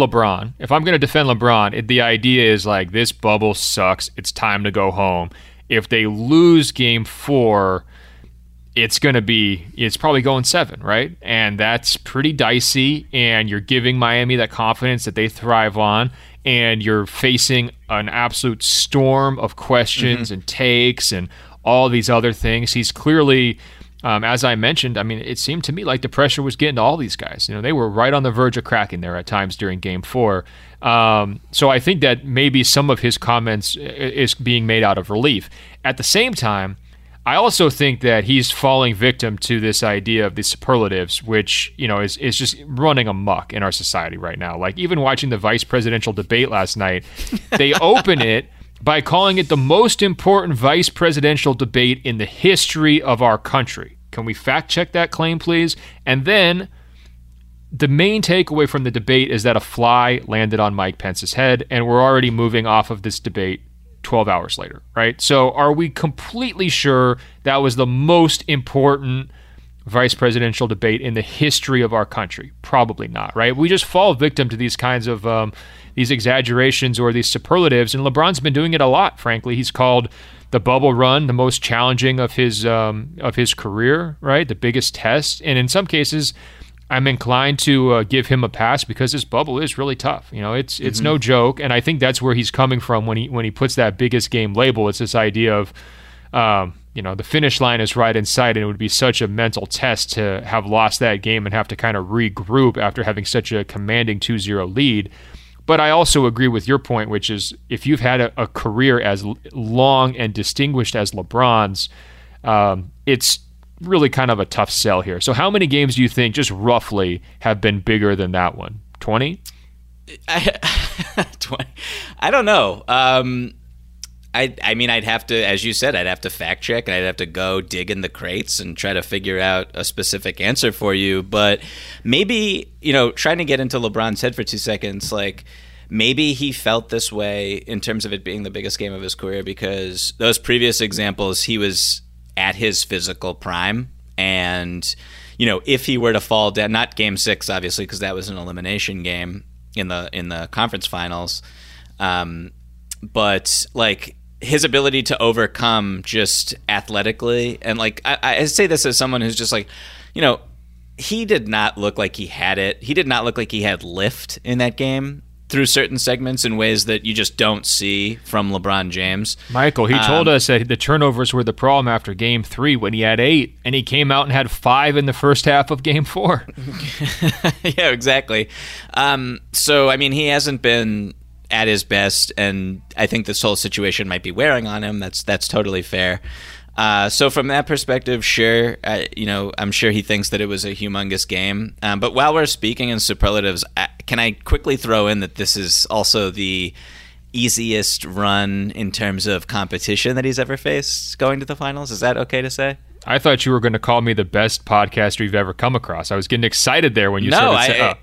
LeBron, the idea is like, this bubble sucks. It's time to go home. If they lose Game 4, it's probably going 7, right? And that's pretty dicey. And you're giving Miami that confidence that they thrive on. And you're facing an absolute storm of questions and takes and all these other things. He's clearly, as I mentioned, I mean, it seemed to me like the pressure was getting to all these guys. You know, they were right on the verge of cracking there at times during Game 4. So I think that maybe some of his comments is being made out of relief. At the same time, I also think that he's falling victim to this idea of the superlatives, which, you know, is just running amok in our society right now. Like, even watching the vice presidential debate last night, they open it by calling it the most important vice presidential debate in the history of our country. Can we fact check that claim, please? And then the main takeaway from the debate is that a fly landed on Mike Pence's head, and we're already moving off of this debate 12 hours later, right? So are we completely sure that was the most important vice presidential debate in the history of our country? Probably not, right? We just fall victim to these kinds of these exaggerations or these superlatives, and LeBron's been doing it a lot, frankly. He's called the bubble run the most challenging of his career, right? The biggest test. And in some cases, I'm inclined to give him a pass because this bubble is really tough. You know, it's no joke, and I think that's where he's coming from when he puts that biggest game label. It's this idea of the finish line is right in sight, and it would be such a mental test to have lost that game and have to kind of regroup after having such a commanding 2-0 lead. But I also agree with your point, which is if you've had a career as long and distinguished as LeBron's, it's really kind of a tough sell here. So how many games do you think, just roughly, have been bigger than that one? 20? 20. I don't know. I mean, I'd have to, as you said, I'd have to fact check, and I'd have to go dig in the crates and try to figure out a specific answer for you. But maybe, trying to get into LeBron's head for 2 seconds, like maybe he felt this way in terms of it being the biggest game of his career because those previous examples, he was at his physical prime. And, if he were to fall down, not game 6, obviously, because that was an elimination game in the conference finals. But like, his ability to overcome just athletically, and like I say this as someone who's just like, he did not look like he had it. He did not look like he had lift in that game through certain segments in ways that you just don't see from LeBron James. Michael, he told us that the turnovers were the problem after Game 3 when he had 8, and he came out and had 5 in the first half of Game 4. Yeah, exactly. So, I mean, he hasn't been at his best, and I think this whole situation might be wearing on him. That's totally fair. So from that perspective, sure, I'm sure he thinks that it was a humongous game. But while we're speaking in superlatives, can I quickly throw in that this is also the easiest run in terms of competition that he's ever faced going to the finals? Is that okay to say? I thought you were going to call me the best podcaster you've ever come across. I was getting excited there when you started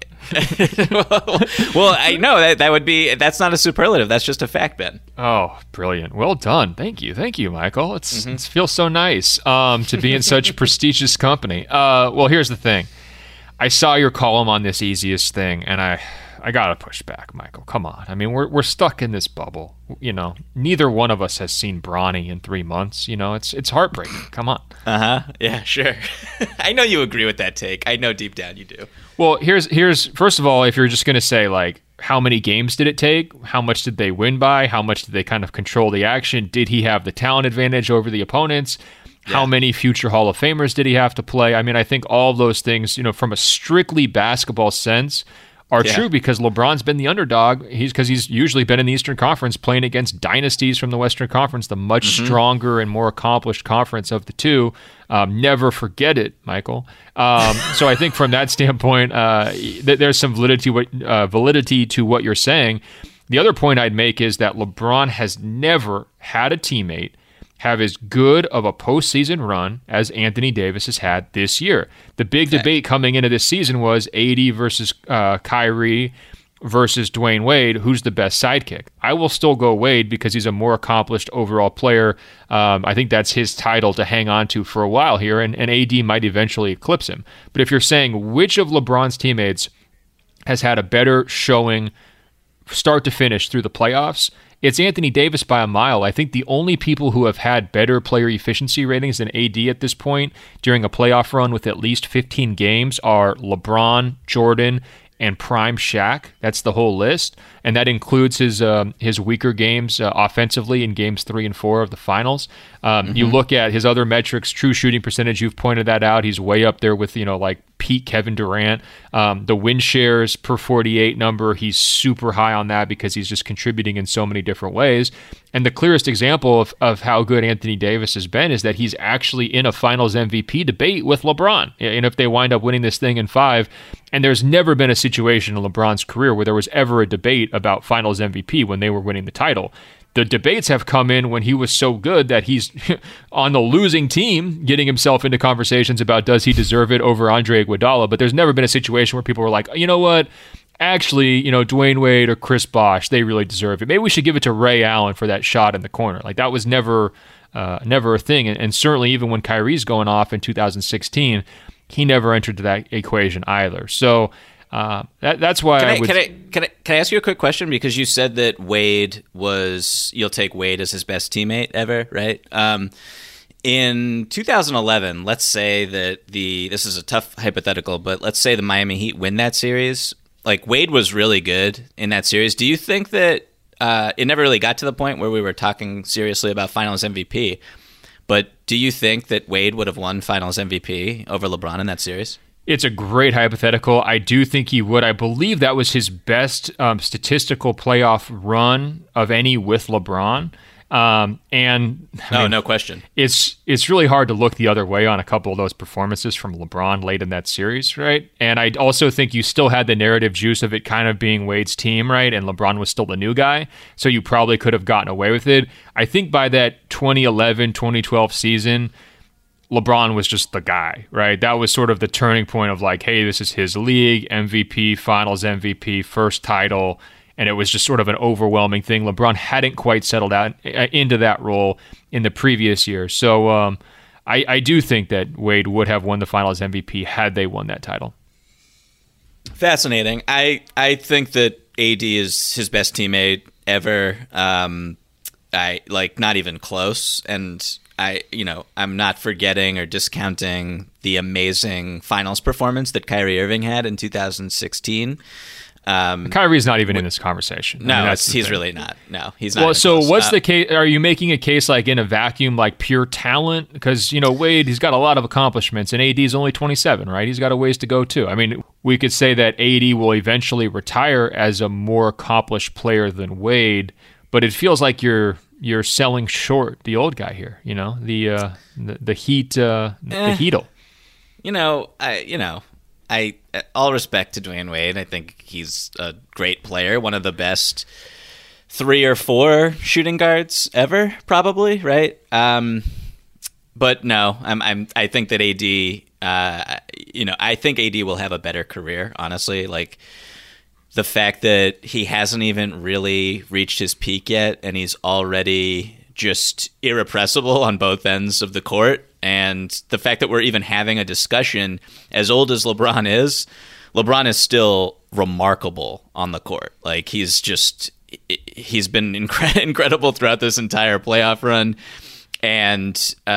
well, I know that's not a superlative. That's just a fact, Ben. Oh, brilliant. Well done. Thank you, Michael. It feels so nice to be in such prestigious company. Well, here's the thing. I saw your column on this easiest thing, and I got to push back, Michael. Come on. I mean, we're stuck in this bubble. Neither one of us has seen Bronny in 3 months. It's heartbreaking. Come on. Yeah, sure. I know you agree with that take. I know deep down you do. Well, here's first of all, if you're just going to say, like, how many games did it take? How much did they win by? How much did they kind of control the action? Did he have the talent advantage over the opponents? Yeah. How many future Hall of Famers did he have to play? I mean, I think all of those things, from a strictly basketball sense, are true because LeBron's been the underdog. He's usually been in the Eastern Conference playing against dynasties from the Western Conference, the much stronger and more accomplished conference of the two. Never forget it, Michael. So I think from that standpoint, there's some validity to what you're saying. The other point I'd make is that LeBron has never had a teammate have as good of a postseason run as Anthony Davis has had this year. The big debate coming into this season was AD versus Kyrie versus Dwayne Wade. Who's the best sidekick? I will still go Wade because he's a more accomplished overall player. I think that's his title to hang on to for a while here, and AD might eventually eclipse him. But if you're saying which of LeBron's teammates has had a better showing start to finish through the playoffs, it's Anthony Davis by a mile. I think the only people who have had better player efficiency ratings than AD at this point during a playoff run with at least 15 games are LeBron, Jordan, and prime Shaq. That's the whole list, and that includes his weaker games offensively in games 3 and 4 of the finals. You look at his other metrics, true shooting percentage. You've pointed that out. He's way up there with like peak Kevin Durant. The win shares per 48 number, he's super high on that because he's just contributing in so many different ways. And the clearest example of how good Anthony Davis has been is that he's actually in a finals MVP debate with LeBron. And if they wind up winning this thing in 5, and there's never been a situation in LeBron's career where there was ever a debate about finals MVP when they were winning the title. The debates have come in when he was so good that he's on the losing team getting himself into conversations about does he deserve it over Andre Iguodala, but there's never been a situation where people were like, you know what, actually, Dwayne Wade or Chris Bosh, they really deserve it. Maybe we should give it to Ray Allen for that shot in the corner. Like that was never a thing, and certainly even when Kyrie's going off in 2016, he never entered that equation either. So that's why Can I ask you a quick question? Because you said that you'll take Wade as his best teammate ever, right? In 2011, let's say that this is a tough hypothetical, but let's say the Miami Heat win that series. Like Wade was really good in that series. Do you think that it never really got to the point where we were talking seriously about Finals MVP? But do you think that Wade would have won Finals MVP over LeBron in that series? It's a great hypothetical. I do think he would. I believe that was his best statistical playoff run of any with LeBron. No question. It's really hard to look the other way on a couple of those performances from LeBron late in that series, right? And I also think you still had the narrative juice of it kind of being Wade's team, right? And LeBron was still the new guy, so you probably could have gotten away with it. I think by that 2011-2012 season, LeBron was just the guy, right? That was sort of the turning point of like, hey, this is his league, MVP, Finals MVP, first title. And it was just sort of an overwhelming thing. LeBron hadn't quite settled out into that role in the previous year. So I do think that Wade would have won the Finals MVP had they won that title. Fascinating. I think that AD is his best teammate ever. Not even close. And I'm not forgetting or discounting the amazing Finals performance that Kyrie Irving had in 2016. Kyrie's not even in this conversation. No, he's really not. No, he's not. Well, so what's the case? Are you making a case like in a vacuum, like pure talent? Because, Wade, he's got a lot of accomplishments, and AD's only 27, right? He's got a ways to go, too. I mean, we could say that AD will eventually retire as a more accomplished player than Wade, but it feels like you're selling short the old guy here, the Heatle. I all respect to Dwayne Wade. I think he's a great player, one of the best 3 or 4 shooting guards ever, probably, right? But no, I think that AD, I think AD will have a better career, honestly. Like the fact that he hasn't even really reached his peak yet, and he's already just irrepressible on both ends of the court. And the fact that we're even having a discussion, as old as LeBron is still remarkable on the court. Like he's been incredible throughout this entire playoff run. And,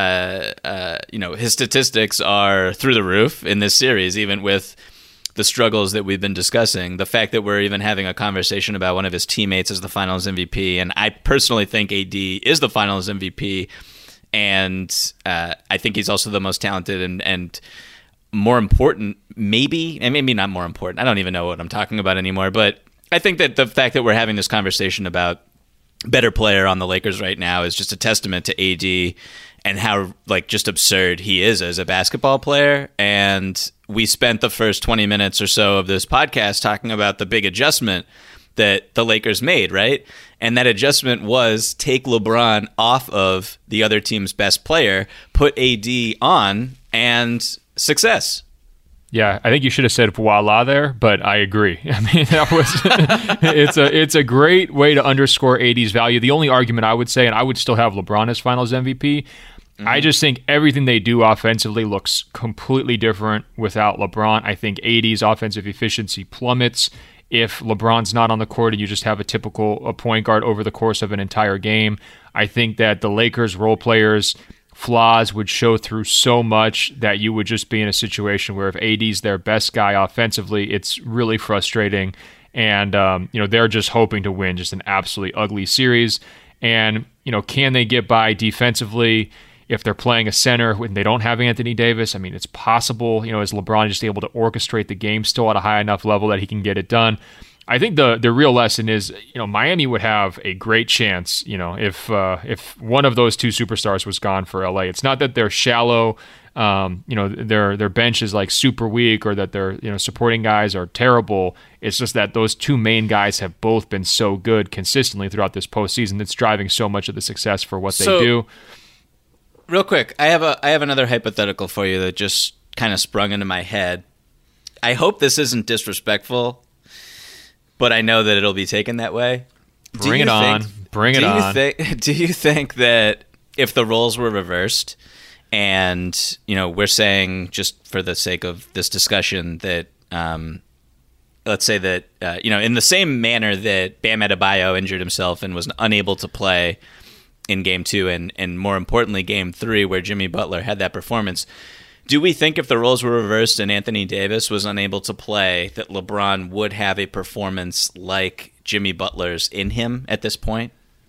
his statistics are through the roof in this series, even with the struggles that we've been discussing. The fact that we're even having a conversation about one of his teammates as the Finals MVP. And I personally think AD is the Finals MVP. And I think he's also the most talented and more important, maybe not more important. I don't even know what I'm talking about anymore. But I think that the fact that we're having this conversation about better player on the Lakers right now is just a testament to AD and how just absurd he is as a basketball player. And we spent the first 20 minutes or so of this podcast talking about the big adjustment that the Lakers made, right? And that adjustment was take LeBron off of the other team's best player, put AD on, and success. Yeah, I think you should have said voila there, but I agree. I mean, that was it's a great way to underscore AD's value. The only argument I would say, and I would still have LeBron as Finals MVP, I just think everything they do offensively looks completely different without LeBron. I think AD's offensive efficiency plummets if LeBron's not on the court and you just have a typical point guard over the course of an entire game. I think that the Lakers role players' flaws would show through so much that you would just be in a situation where if AD's their best guy offensively, it's really frustrating. And, they're just hoping to win just an absolutely ugly series. And, can they get by defensively if they're playing a center when they don't have Anthony Davis? I mean, it's possible, is LeBron just able to orchestrate the game still at a high enough level that he can get it done? I think the real lesson is, Miami would have a great chance, if one of those two superstars was gone for LA. It's not that they're shallow, their bench is super weak or that their supporting guys are terrible. It's just that those two main guys have both been so good consistently throughout this postseason that's driving so much of the success for what they do. Real quick, I have another hypothetical for you that just kind of sprung into my head. I hope this isn't disrespectful, but I know that it'll be taken that way. Bring it on. Do you think that if the roles were reversed and, we're saying just for the sake of this discussion that, let's say that, in the same manner that Bam Adebayo injured himself and was unable to play in Game 2 and more importantly Game 3 where Jimmy Butler had that performance, do we think if the roles were reversed and Anthony Davis was unable to play that LeBron would have a performance like Jimmy Butler's in him at this point?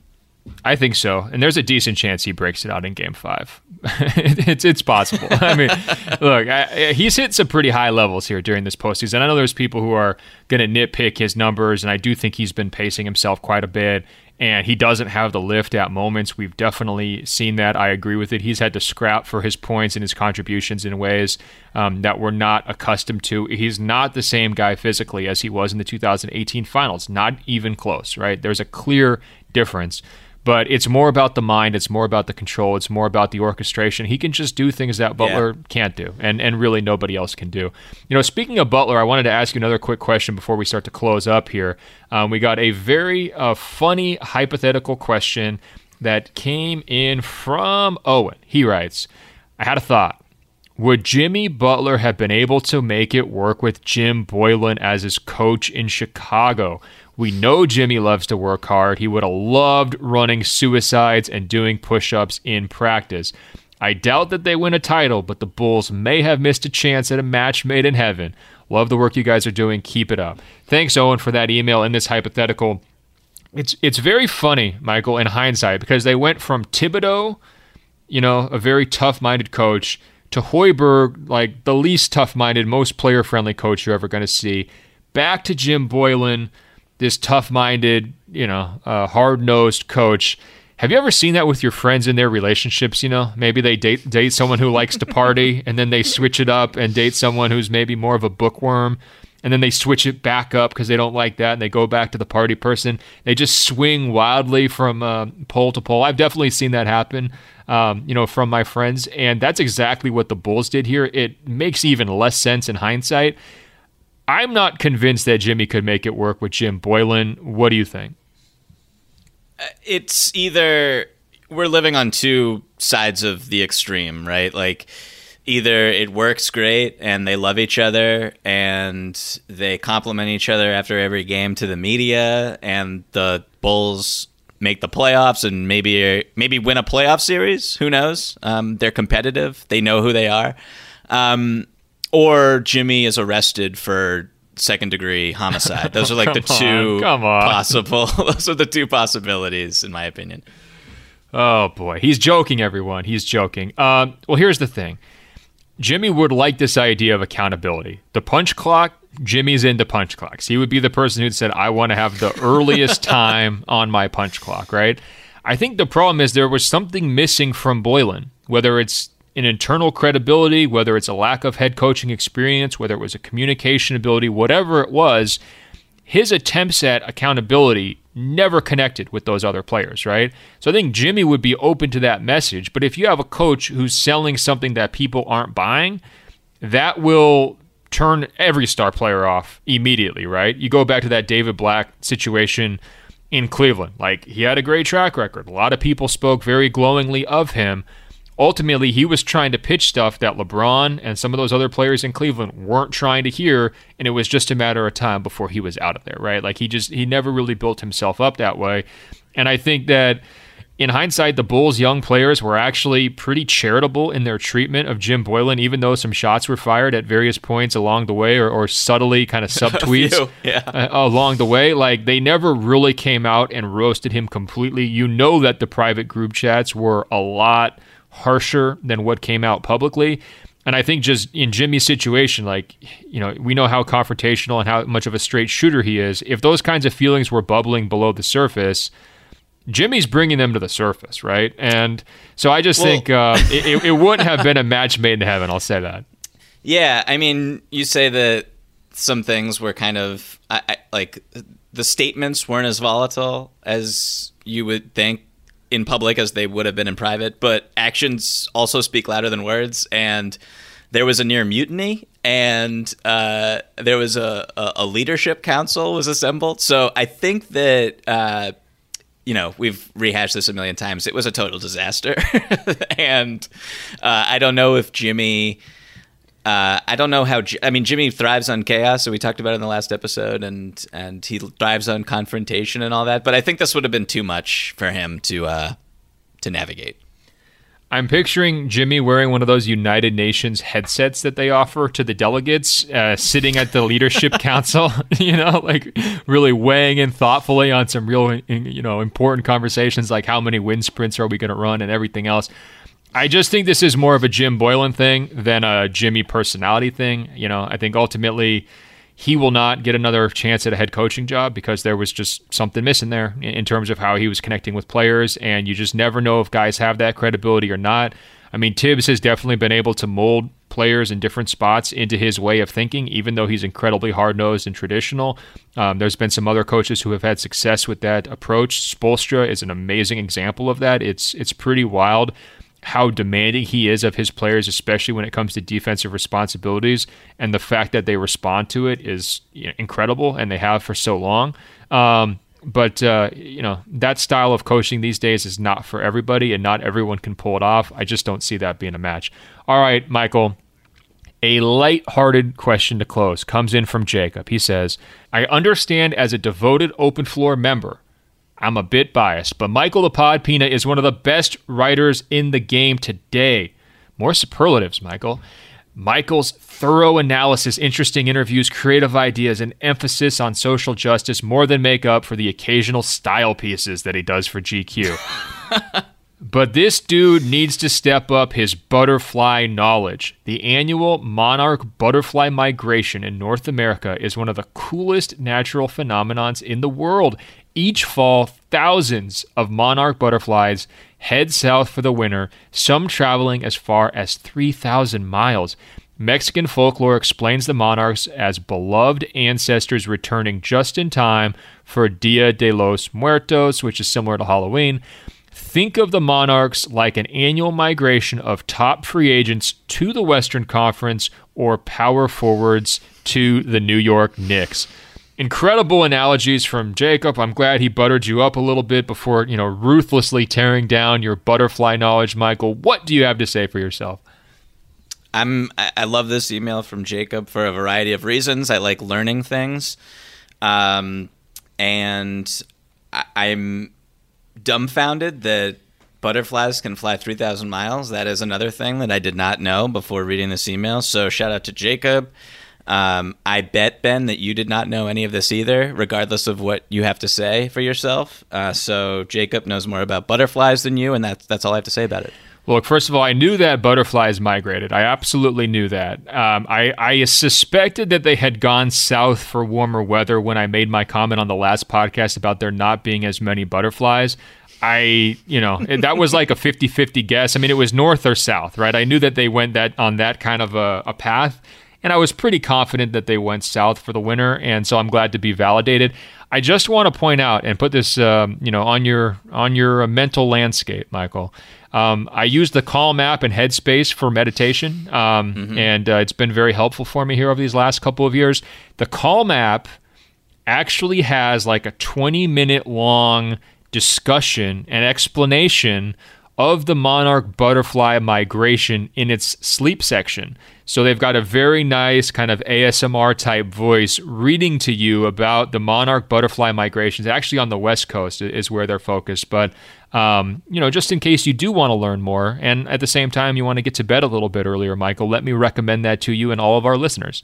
I think so. And there's a decent chance he breaks it out in Game 5. It's possible. I mean, look, he's hit some pretty high levels here during this postseason. I know there's people who are going to nitpick his numbers, and I do think he's been pacing himself quite a bit. And he doesn't have the lift at moments. We've definitely seen that. I agree with it. He's had to scrap for his points and his contributions in ways that we're not accustomed to. He's not the same guy physically as he was in the 2018 finals. Not even close, right? There's a clear difference. But it's more about the mind. It's more about the control. It's more about the orchestration. He can just do things that Butler can't do, and really nobody else can do. Speaking of Butler, I wanted to ask you another quick question before we start to close up here. We got a very funny hypothetical question that came in from Owen. He writes, I had a thought. Would Jimmy Butler have been able to make it work with Jim Boylen as his coach in Chicago? We know Jimmy loves to work hard. He would have loved running suicides and doing push-ups in practice. I doubt that they win a title, but the Bulls may have missed a chance at a match made in heaven. Love the work you guys are doing. Keep it up. Thanks, Owen, for that email and this hypothetical. It's very funny, Michael, in hindsight, because they went from Thibodeau, a very tough-minded coach, to Hoiberg, like the least tough-minded, most player-friendly coach you're ever going to see, back to Jim Boylen, this tough-minded, hard-nosed coach. Have you ever seen that with your friends in their relationships? Maybe they date someone who likes to party, and then they switch it up and date someone who's maybe more of a bookworm, and then they switch it back up because they don't like that, and they go back to the party person. They just swing wildly from pole to pole. I've definitely seen that happen, from my friends, and that's exactly what the Bulls did here. It makes even less sense in hindsight. I'm not convinced that Jimmy could make it work with Jim Boylen. What do you think? It's either we're living on two sides of the extreme, right? Like either it works great and they love each other and they compliment each other after every game to the media, and the Bulls make the playoffs and maybe win a playoff series. Who knows? They're competitive. They know who they are. Or Jimmy is arrested for second-degree homicide. Those are like the two possible. Those are the two possibilities, in my opinion. Oh boy, he's joking, everyone. He's joking. Well, here's the thing. Jimmy would like this idea of accountability. The punch clock. Jimmy's into punch clocks. He would be the person who'd said, "I want to have the earliest time on my punch clock." Right? I think the problem is there was something missing from Boylen, whether it's an internal credibility, whether it's a lack of head coaching experience, whether it was a communication ability, whatever it was, his attempts at accountability never connected with those other players, right? So I think Jimmy would be open to that message, but if you have a coach who's selling something that people aren't buying, that will turn every star player off immediately, right? You go back to that David Black situation in Cleveland. Like, he had a great track record. A lot of people spoke very glowingly of him. Ultimately, he was trying to pitch stuff that LeBron and some of those other players in Cleveland weren't trying to hear, and it was just a matter of time before he was out of there, right? Like, he never really built himself up that way. And I think that in hindsight, the Bulls' young players were actually pretty charitable in their treatment of Jim Boylen, even though some shots were fired at various points along the way, or subtly kind of subtweets along the way. Like, they never really came out and roasted him completely. You know that the private group chats were a lot harsher than what came out publicly. And I think just in Jimmy's situation, we know how confrontational and how much of a straight shooter he is. If those kinds of feelings were bubbling below the surface, Jimmy's bringing them to the surface, right? And so I just think it wouldn't have been a match made in heaven, I'll say that. Yeah, I mean, you say that some things were kind of, like, the statements weren't as volatile as you would think in public as they would have been in private, but actions also speak louder than words, and there was a near mutiny, and there was a leadership council was assembled. So I think that we've rehashed this a million times. It was a total disaster. And I don't know if Jimmy I don't know how. Jimmy thrives on chaos, so we talked about it in the last episode, and he thrives on confrontation and all that. But I think this would have been too much for him to navigate. I'm picturing Jimmy wearing one of those United Nations headsets that they offer to the delegates, sitting at the leadership council, like really weighing in thoughtfully on some real, important conversations like how many wind sprints are we going to run and everything else. I just think this is more of a Jim Boylan thing than a Jimmy personality thing. I think ultimately he will not get another chance at a head coaching job because there was just something missing there in terms of how he was connecting with players, and you just never know if guys have that credibility or not. I mean, Tibbs has definitely been able to mold players in different spots into his way of thinking, even though he's incredibly hard-nosed and traditional. There's been some other coaches who have had success with that approach. Spoelstra is an amazing example of that. It's pretty wild how demanding he is of his players, especially when it comes to defensive responsibilities, and the fact that they respond to it is incredible, and they have for so long. But that style of coaching these days is not for everybody, and not everyone can pull it off. I just don't see that being a match. All right, Michael, a lighthearted question to close comes in from Jacob. He says, I understand as a devoted Open Floor member, I'm a bit biased, but Michael the Pod Pina is one of the best writers in the game today. More superlatives, Michael. Michael's thorough analysis, interesting interviews, creative ideas, and emphasis on social justice more than make up for the occasional style pieces that he does for GQ. But this dude needs to step up his butterfly knowledge. The annual monarch butterfly migration in North America is one of the coolest natural phenomenons in the world. Each fall, thousands of monarch butterflies head south for the winter, some traveling as far as 3,000 miles. Mexican folklore explains the monarchs as beloved ancestors returning just in time for Dia de los Muertos, which is similar to Halloween. Think of the monarchs like an annual migration of top free agents to the Western Conference or power forwards to the New York Knicks. Incredible analogies from Jacob. I'm glad he buttered you up a little bit before, ruthlessly tearing down your butterfly knowledge, Michael. What do you have to say for yourself? I love this email from Jacob for a variety of reasons. I like learning things. And I'm dumbfounded that butterflies can fly 3,000 miles. That is another thing that I did not know before reading this email. So shout out to Jacob. I bet, Ben, that you did not know any of this either, regardless of what you have to say for yourself. So Jacob knows more about butterflies than you, and that's all I have to say about it. Well, look, first of all, I knew that butterflies migrated. I absolutely knew that. I suspected that they had gone south for warmer weather when I made my comment on the last podcast about there not being as many butterflies. That was like a 50-50 guess. I mean, it was north or south, right? I knew that they went on that kind of a path, and I was pretty confident that they went south for the winter, and so I'm glad to be validated. I just want to point out and put this, on your mental landscape, Michael. I use the Calm app and Headspace for meditation, and it's been very helpful for me here over these last couple of years. The Calm app actually has like a 20-minute long discussion and explanation of the monarch butterfly migration in its sleep section. So they've got a very nice kind of ASMR type voice reading to you about the monarch butterfly migrations. Actually on the West Coast is where they're focused. But, just in case you do want to learn more, and at the same time you want to get to bed a little bit earlier, Michael, let me recommend that to you and all of our listeners.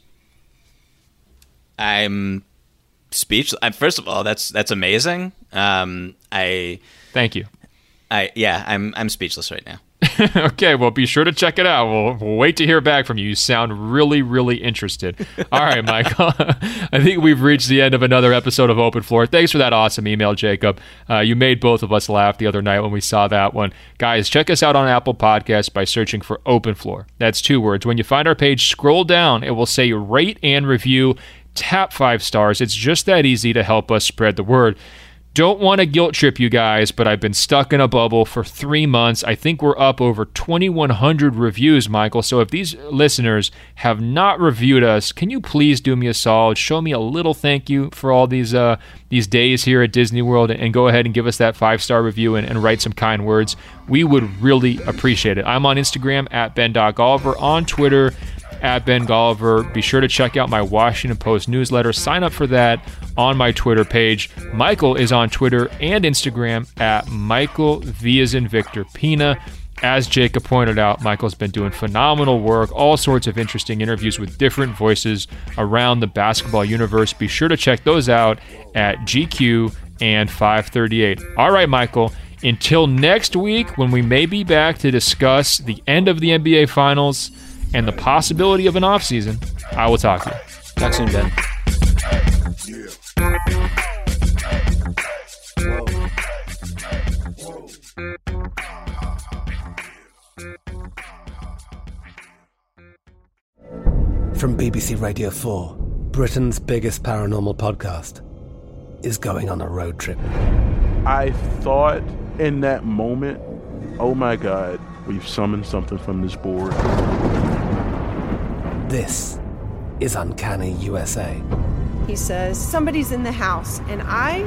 I'm speechless. First of all, that's amazing. Thank you. I'm speechless right now. Okay, well, be sure to check it out. We'll wait to hear back from you. You sound really, really interested. All right, Michael. I think we've reached the end of another episode of Open Floor. Thanks for that awesome email, Jacob. You made both of us laugh the other night when we saw that one. Guys, check us out on Apple Podcasts by searching for Open Floor. That's 2 words. When you find our page, scroll down. It will say rate and review. Tap 5 stars. It's just that easy to help us spread the word. Don't want to guilt trip you guys, but I've been stuck in a bubble for 3 months. I think we're up over 2,100 reviews, Michael. So if these listeners have not reviewed us, can you please do me a solid? Show me a little thank you for all these days here at Disney World, and go ahead and give us that 5-star review and write some kind words. We would really appreciate it. I'm on Instagram at Ben.Golliver, on Twitter at Ben Golliver. Be sure to check out my Washington Post newsletter. Sign up for that on my Twitter page. Michael is on Twitter and Instagram at Michael V as in Victor Pina. As Jacob pointed out, Michael's been doing phenomenal work, all sorts of interesting interviews with different voices around the basketball universe. Be sure to check those out at GQ and 538. All right, Michael, until next week when we may be back to discuss the end of the NBA Finals and the possibility of an offseason, I will talk to you. Talk soon, Ben. From BBC Radio 4, Britain's biggest paranormal podcast is going on a road trip. I thought in that moment, oh my God, we've summoned something from this board. This is Uncanny USA. He says, somebody's in the house, and I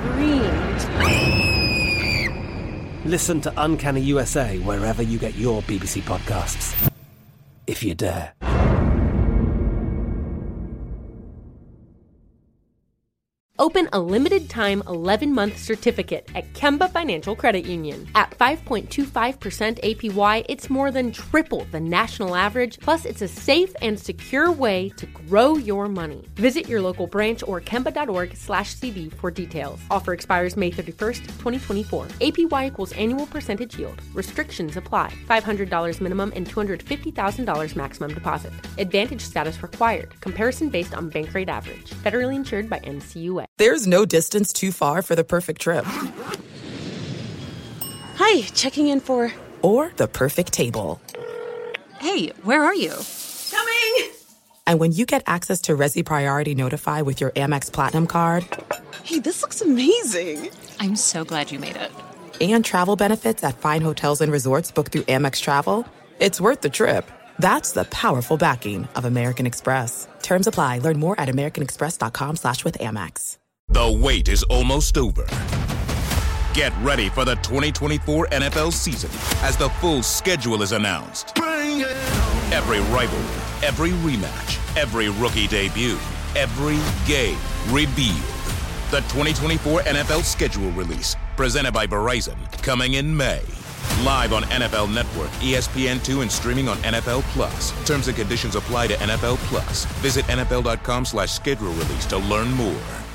screamed. Listen to Uncanny USA wherever you get your BBC podcasts, if you dare. Open a limited-time 11-month certificate at Kemba Financial Credit Union. At 5.25% APY, it's more than triple the national average, plus it's a safe and secure way to grow your money. Visit your local branch or kemba.org/CD for details. Offer expires May 31st, 2024. APY equals annual percentage yield. Restrictions apply. $500 minimum and $250,000 maximum deposit. Advantage status required. Comparison based on bank rate average. Federally insured by NCUA. There's no distance too far for the perfect trip. Hi, checking in for... Or the perfect table. Hey, where are you? Coming! And when you get access to Resi Priority Notify with your Amex Platinum card... Hey, this looks amazing. I'm so glad you made it. And travel benefits at fine hotels and resorts booked through Amex Travel, it's worth the trip. That's the powerful backing of American Express. Terms apply. Learn more at americanexpress.com/withAmex. The wait is almost over. Get ready for the 2024 NFL season as the full schedule is announced. Every rivalry, every rematch, every rookie debut, every game revealed. The 2024 NFL schedule release, presented by Verizon, coming in May. Live on NFL Network, ESPN2, and streaming on NFL Plus. Terms and conditions apply to NFL Plus. Visit NFL.com/schedule release to learn more.